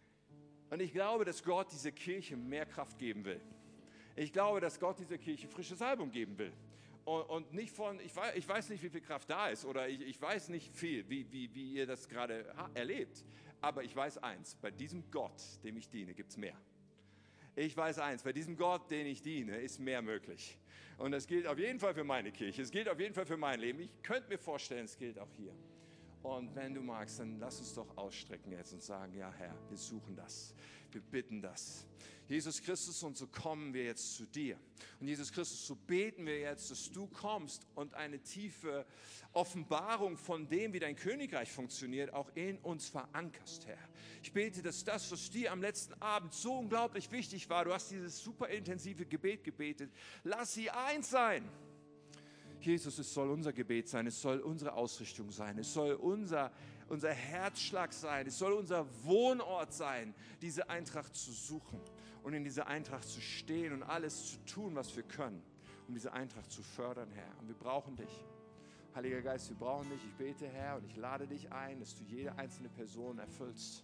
Und ich glaube, dass Gott dieser Kirche mehr Kraft geben will. Ich glaube, dass Gott dieser Kirche frisches Album geben will. Und nicht von, ich weiß, ich weiß nicht, wie viel Kraft da ist oder ich, ich weiß nicht viel, wie, wie, wie ihr das gerade erlebt. Aber ich weiß eins, bei diesem Gott, dem ich diene, gibt es mehr. Ich weiß eins, bei diesem Gott, den ich diene, ist mehr möglich. Und das gilt auf jeden Fall für meine Kirche, es gilt auf jeden Fall für mein Leben. Ich könnte mir vorstellen, es gilt auch hier. Und wenn du magst, dann lass uns doch ausstrecken jetzt und sagen, ja Herr, wir suchen das, wir bitten das. Jesus Christus, und so kommen wir jetzt zu dir. Und Jesus Christus, so beten wir jetzt, dass du kommst und eine tiefe Offenbarung von dem, wie dein Königreich funktioniert, auch in uns verankerst, Herr. Ich bete, dass das, was dir am letzten Abend so unglaublich wichtig war, du hast dieses super intensive Gebet gebetet, lass sie eins sein. Jesus, es soll unser Gebet sein, es soll unsere Ausrichtung sein, es soll unser, unser Herzschlag sein, es soll unser Wohnort sein, diese Eintracht zu suchen und in dieser Eintracht zu stehen und alles zu tun, was wir können, um diese Eintracht zu fördern, Herr. Und wir brauchen dich. Heiliger Geist, wir brauchen dich. Ich bete, Herr, und ich lade dich ein, dass du jede einzelne Person erfüllst.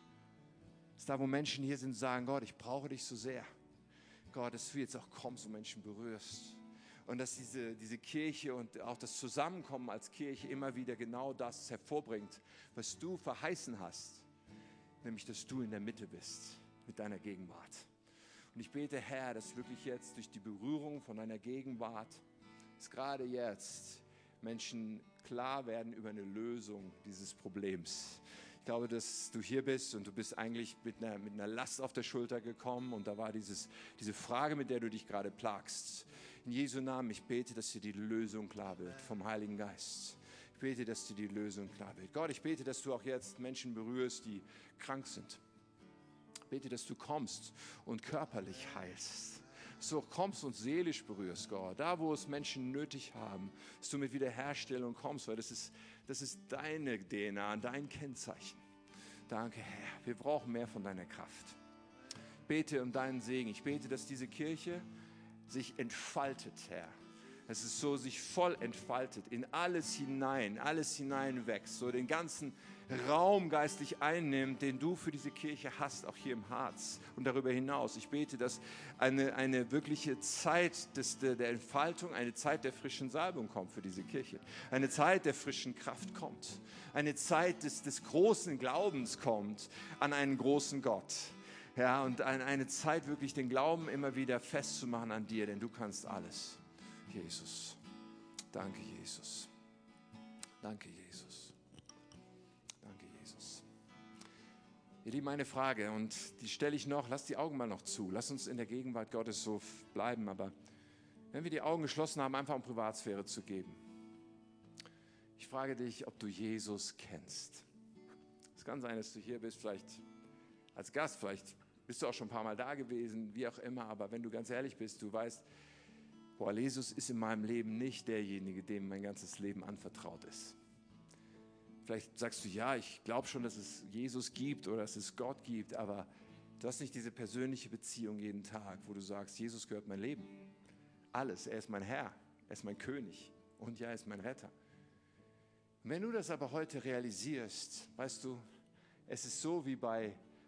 Dass da, wo Menschen hier sind, sagen, Gott, ich brauche dich so sehr. Gott, dass du jetzt auch kommst und Menschen berührst. Und dass diese, diese Kirche und auch das Zusammenkommen als Kirche immer wieder genau das hervorbringt, was du verheißen hast. Nämlich, dass du in der Mitte bist mit deiner Gegenwart. Und ich bete, Herr, dass wirklich jetzt durch die Berührung von deiner Gegenwart, dass gerade jetzt Menschen klar werden über eine Lösung dieses Problems. Ich glaube, dass du hier bist und du bist eigentlich mit einer, mit einer Last auf der Schulter gekommen und da war dieses, diese Frage, mit der du dich gerade plagst. In Jesu Namen, ich bete, dass dir die Lösung klar wird vom Heiligen Geist. Ich bete, dass dir die Lösung klar wird. Gott, ich bete, dass du auch jetzt Menschen berührst, die krank sind. Ich bete, dass du kommst und körperlich heilst. Dass du auch kommst und seelisch berührst, Gott. Da, wo es Menschen nötig haben, dass du mit Wiederherstellung kommst, weil das ist, das ist deine D N A, dein Kennzeichen. Danke, Herr. Wir brauchen mehr von deiner Kraft. Ich bete um deinen Segen. Ich bete, dass diese Kirche sich entfaltet, Herr. Dass es so sich voll entfaltet, in alles hinein, alles hineinwächst, so den ganzen Raum geistlich einnimmt, den du für diese Kirche hast, auch hier im Harz und darüber hinaus. Ich bete, dass eine, eine wirkliche Zeit des, der, der Entfaltung, eine Zeit der frischen Salbung kommt für diese Kirche. Eine Zeit der frischen Kraft kommt. Eine Zeit des, des großen Glaubens kommt an einen großen Gott. Ja, und ein, eine Zeit wirklich den Glauben immer wieder festzumachen an dir, denn du kannst alles. Jesus. Danke, Jesus. Danke, Jesus. Danke, Jesus. Ihr Lieben, eine Frage und die stelle ich noch, lass die Augen mal noch zu. Lass uns in der Gegenwart Gottes so bleiben, aber wenn wir die Augen geschlossen haben, einfach um Privatsphäre zu geben. Ich frage dich, ob du Jesus kennst. Es kann sein, dass du hier bist, vielleicht als Gast, vielleicht bist du auch schon ein paar Mal da gewesen, wie auch immer, aber wenn du ganz ehrlich bist, du weißt, boah, Jesus ist in meinem Leben nicht derjenige, dem mein ganzes Leben anvertraut ist. Vielleicht sagst du, ja, ich glaube schon, dass es Jesus gibt oder dass es Gott gibt, aber du hast nicht diese persönliche Beziehung jeden Tag, wo du sagst, Jesus gehört mein Leben. Alles, er ist mein Herr, er ist mein König und ja, er ist mein Retter. Und wenn du das aber heute realisierst, weißt du, es ist so wie bei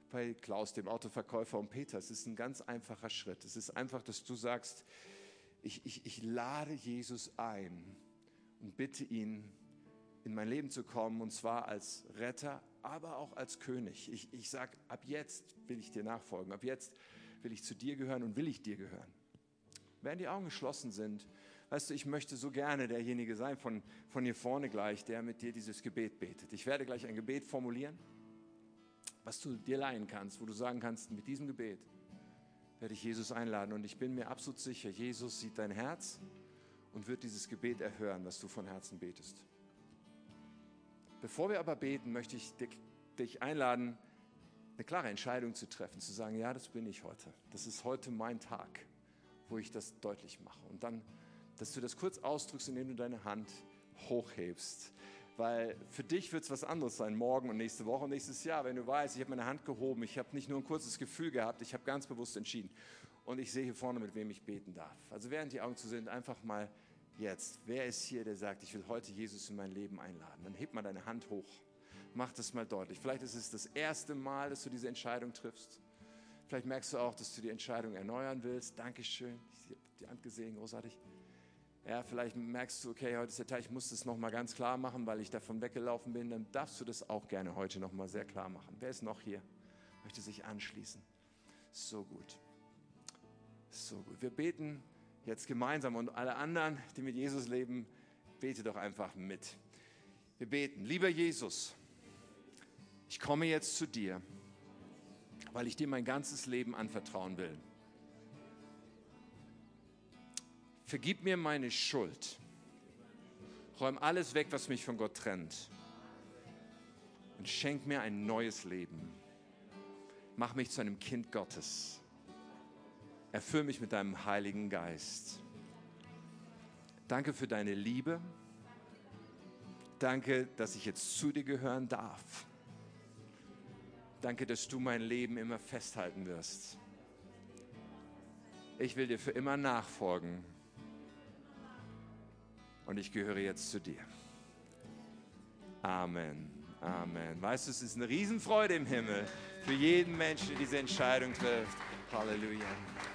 bei Klaus, dem Autoverkäufer, und Peter. Es ist ein ganz einfacher Schritt. Es ist einfach, dass du sagst, ich, ich, ich lade Jesus ein und bitte ihn, in mein Leben zu kommen, und zwar als Retter, aber auch als König. Ich, ich sage, ab jetzt will ich dir nachfolgen, ab jetzt will ich zu dir gehören und will ich dir gehören. Während die Augen geschlossen sind, weißt du, ich möchte so gerne derjenige sein von, von hier vorne gleich, der mit dir dieses Gebet betet. Ich werde gleich ein Gebet formulieren, was du dir leihen kannst, wo du sagen kannst, mit diesem Gebet werde ich Jesus einladen. Und ich bin mir absolut sicher, Jesus sieht dein Herz und wird dieses Gebet erhören, was du von Herzen betest. Bevor wir aber beten, möchte ich dich einladen, eine klare Entscheidung zu treffen, zu sagen, ja, das bin ich heute. Das ist heute mein Tag, wo ich das deutlich mache. Und dann, dass du das kurz ausdrückst, indem du deine Hand hochhebst. Weil für dich wird es was anderes sein, morgen und nächste Woche und nächstes Jahr, wenn du weißt, ich habe meine Hand gehoben, ich habe nicht nur ein kurzes Gefühl gehabt, ich habe ganz bewusst entschieden. Und ich sehe hier vorne, mit wem ich beten darf. Also während die Augen zu sind, einfach mal jetzt, wer ist hier, der sagt, ich will heute Jesus in mein Leben einladen? Dann heb mal deine Hand hoch, mach das mal deutlich. Vielleicht ist es das erste Mal, dass du diese Entscheidung triffst. Vielleicht merkst du auch, dass du die Entscheidung erneuern willst. Dankeschön, ich habe die Hand gesehen, großartig. Ja, vielleicht merkst du, okay, heute ist der Tag, ich muss das nochmal ganz klar machen, weil ich davon weggelaufen bin. Dann darfst du das auch gerne heute nochmal sehr klar machen. Wer ist noch hier? Möchte sich anschließen? So gut. So gut. Wir beten jetzt gemeinsam, und alle anderen, die mit Jesus leben, bete doch einfach mit. Wir beten. Lieber Jesus, ich komme jetzt zu dir, weil ich dir mein ganzes Leben anvertrauen will. Vergib mir meine Schuld. Räum alles weg, was mich von Gott trennt. Und schenk mir ein neues Leben. Mach mich zu einem Kind Gottes. Erfüll mich mit deinem Heiligen Geist. Danke für deine Liebe. Danke, dass ich jetzt zu dir gehören darf. Danke, dass du mein Leben immer festhalten wirst. Ich will dir für immer nachfolgen. Und ich gehöre jetzt zu dir. Amen. Amen. Weißt du, es ist eine Riesenfreude im Himmel für jeden Menschen, der diese Entscheidung trifft. Halleluja.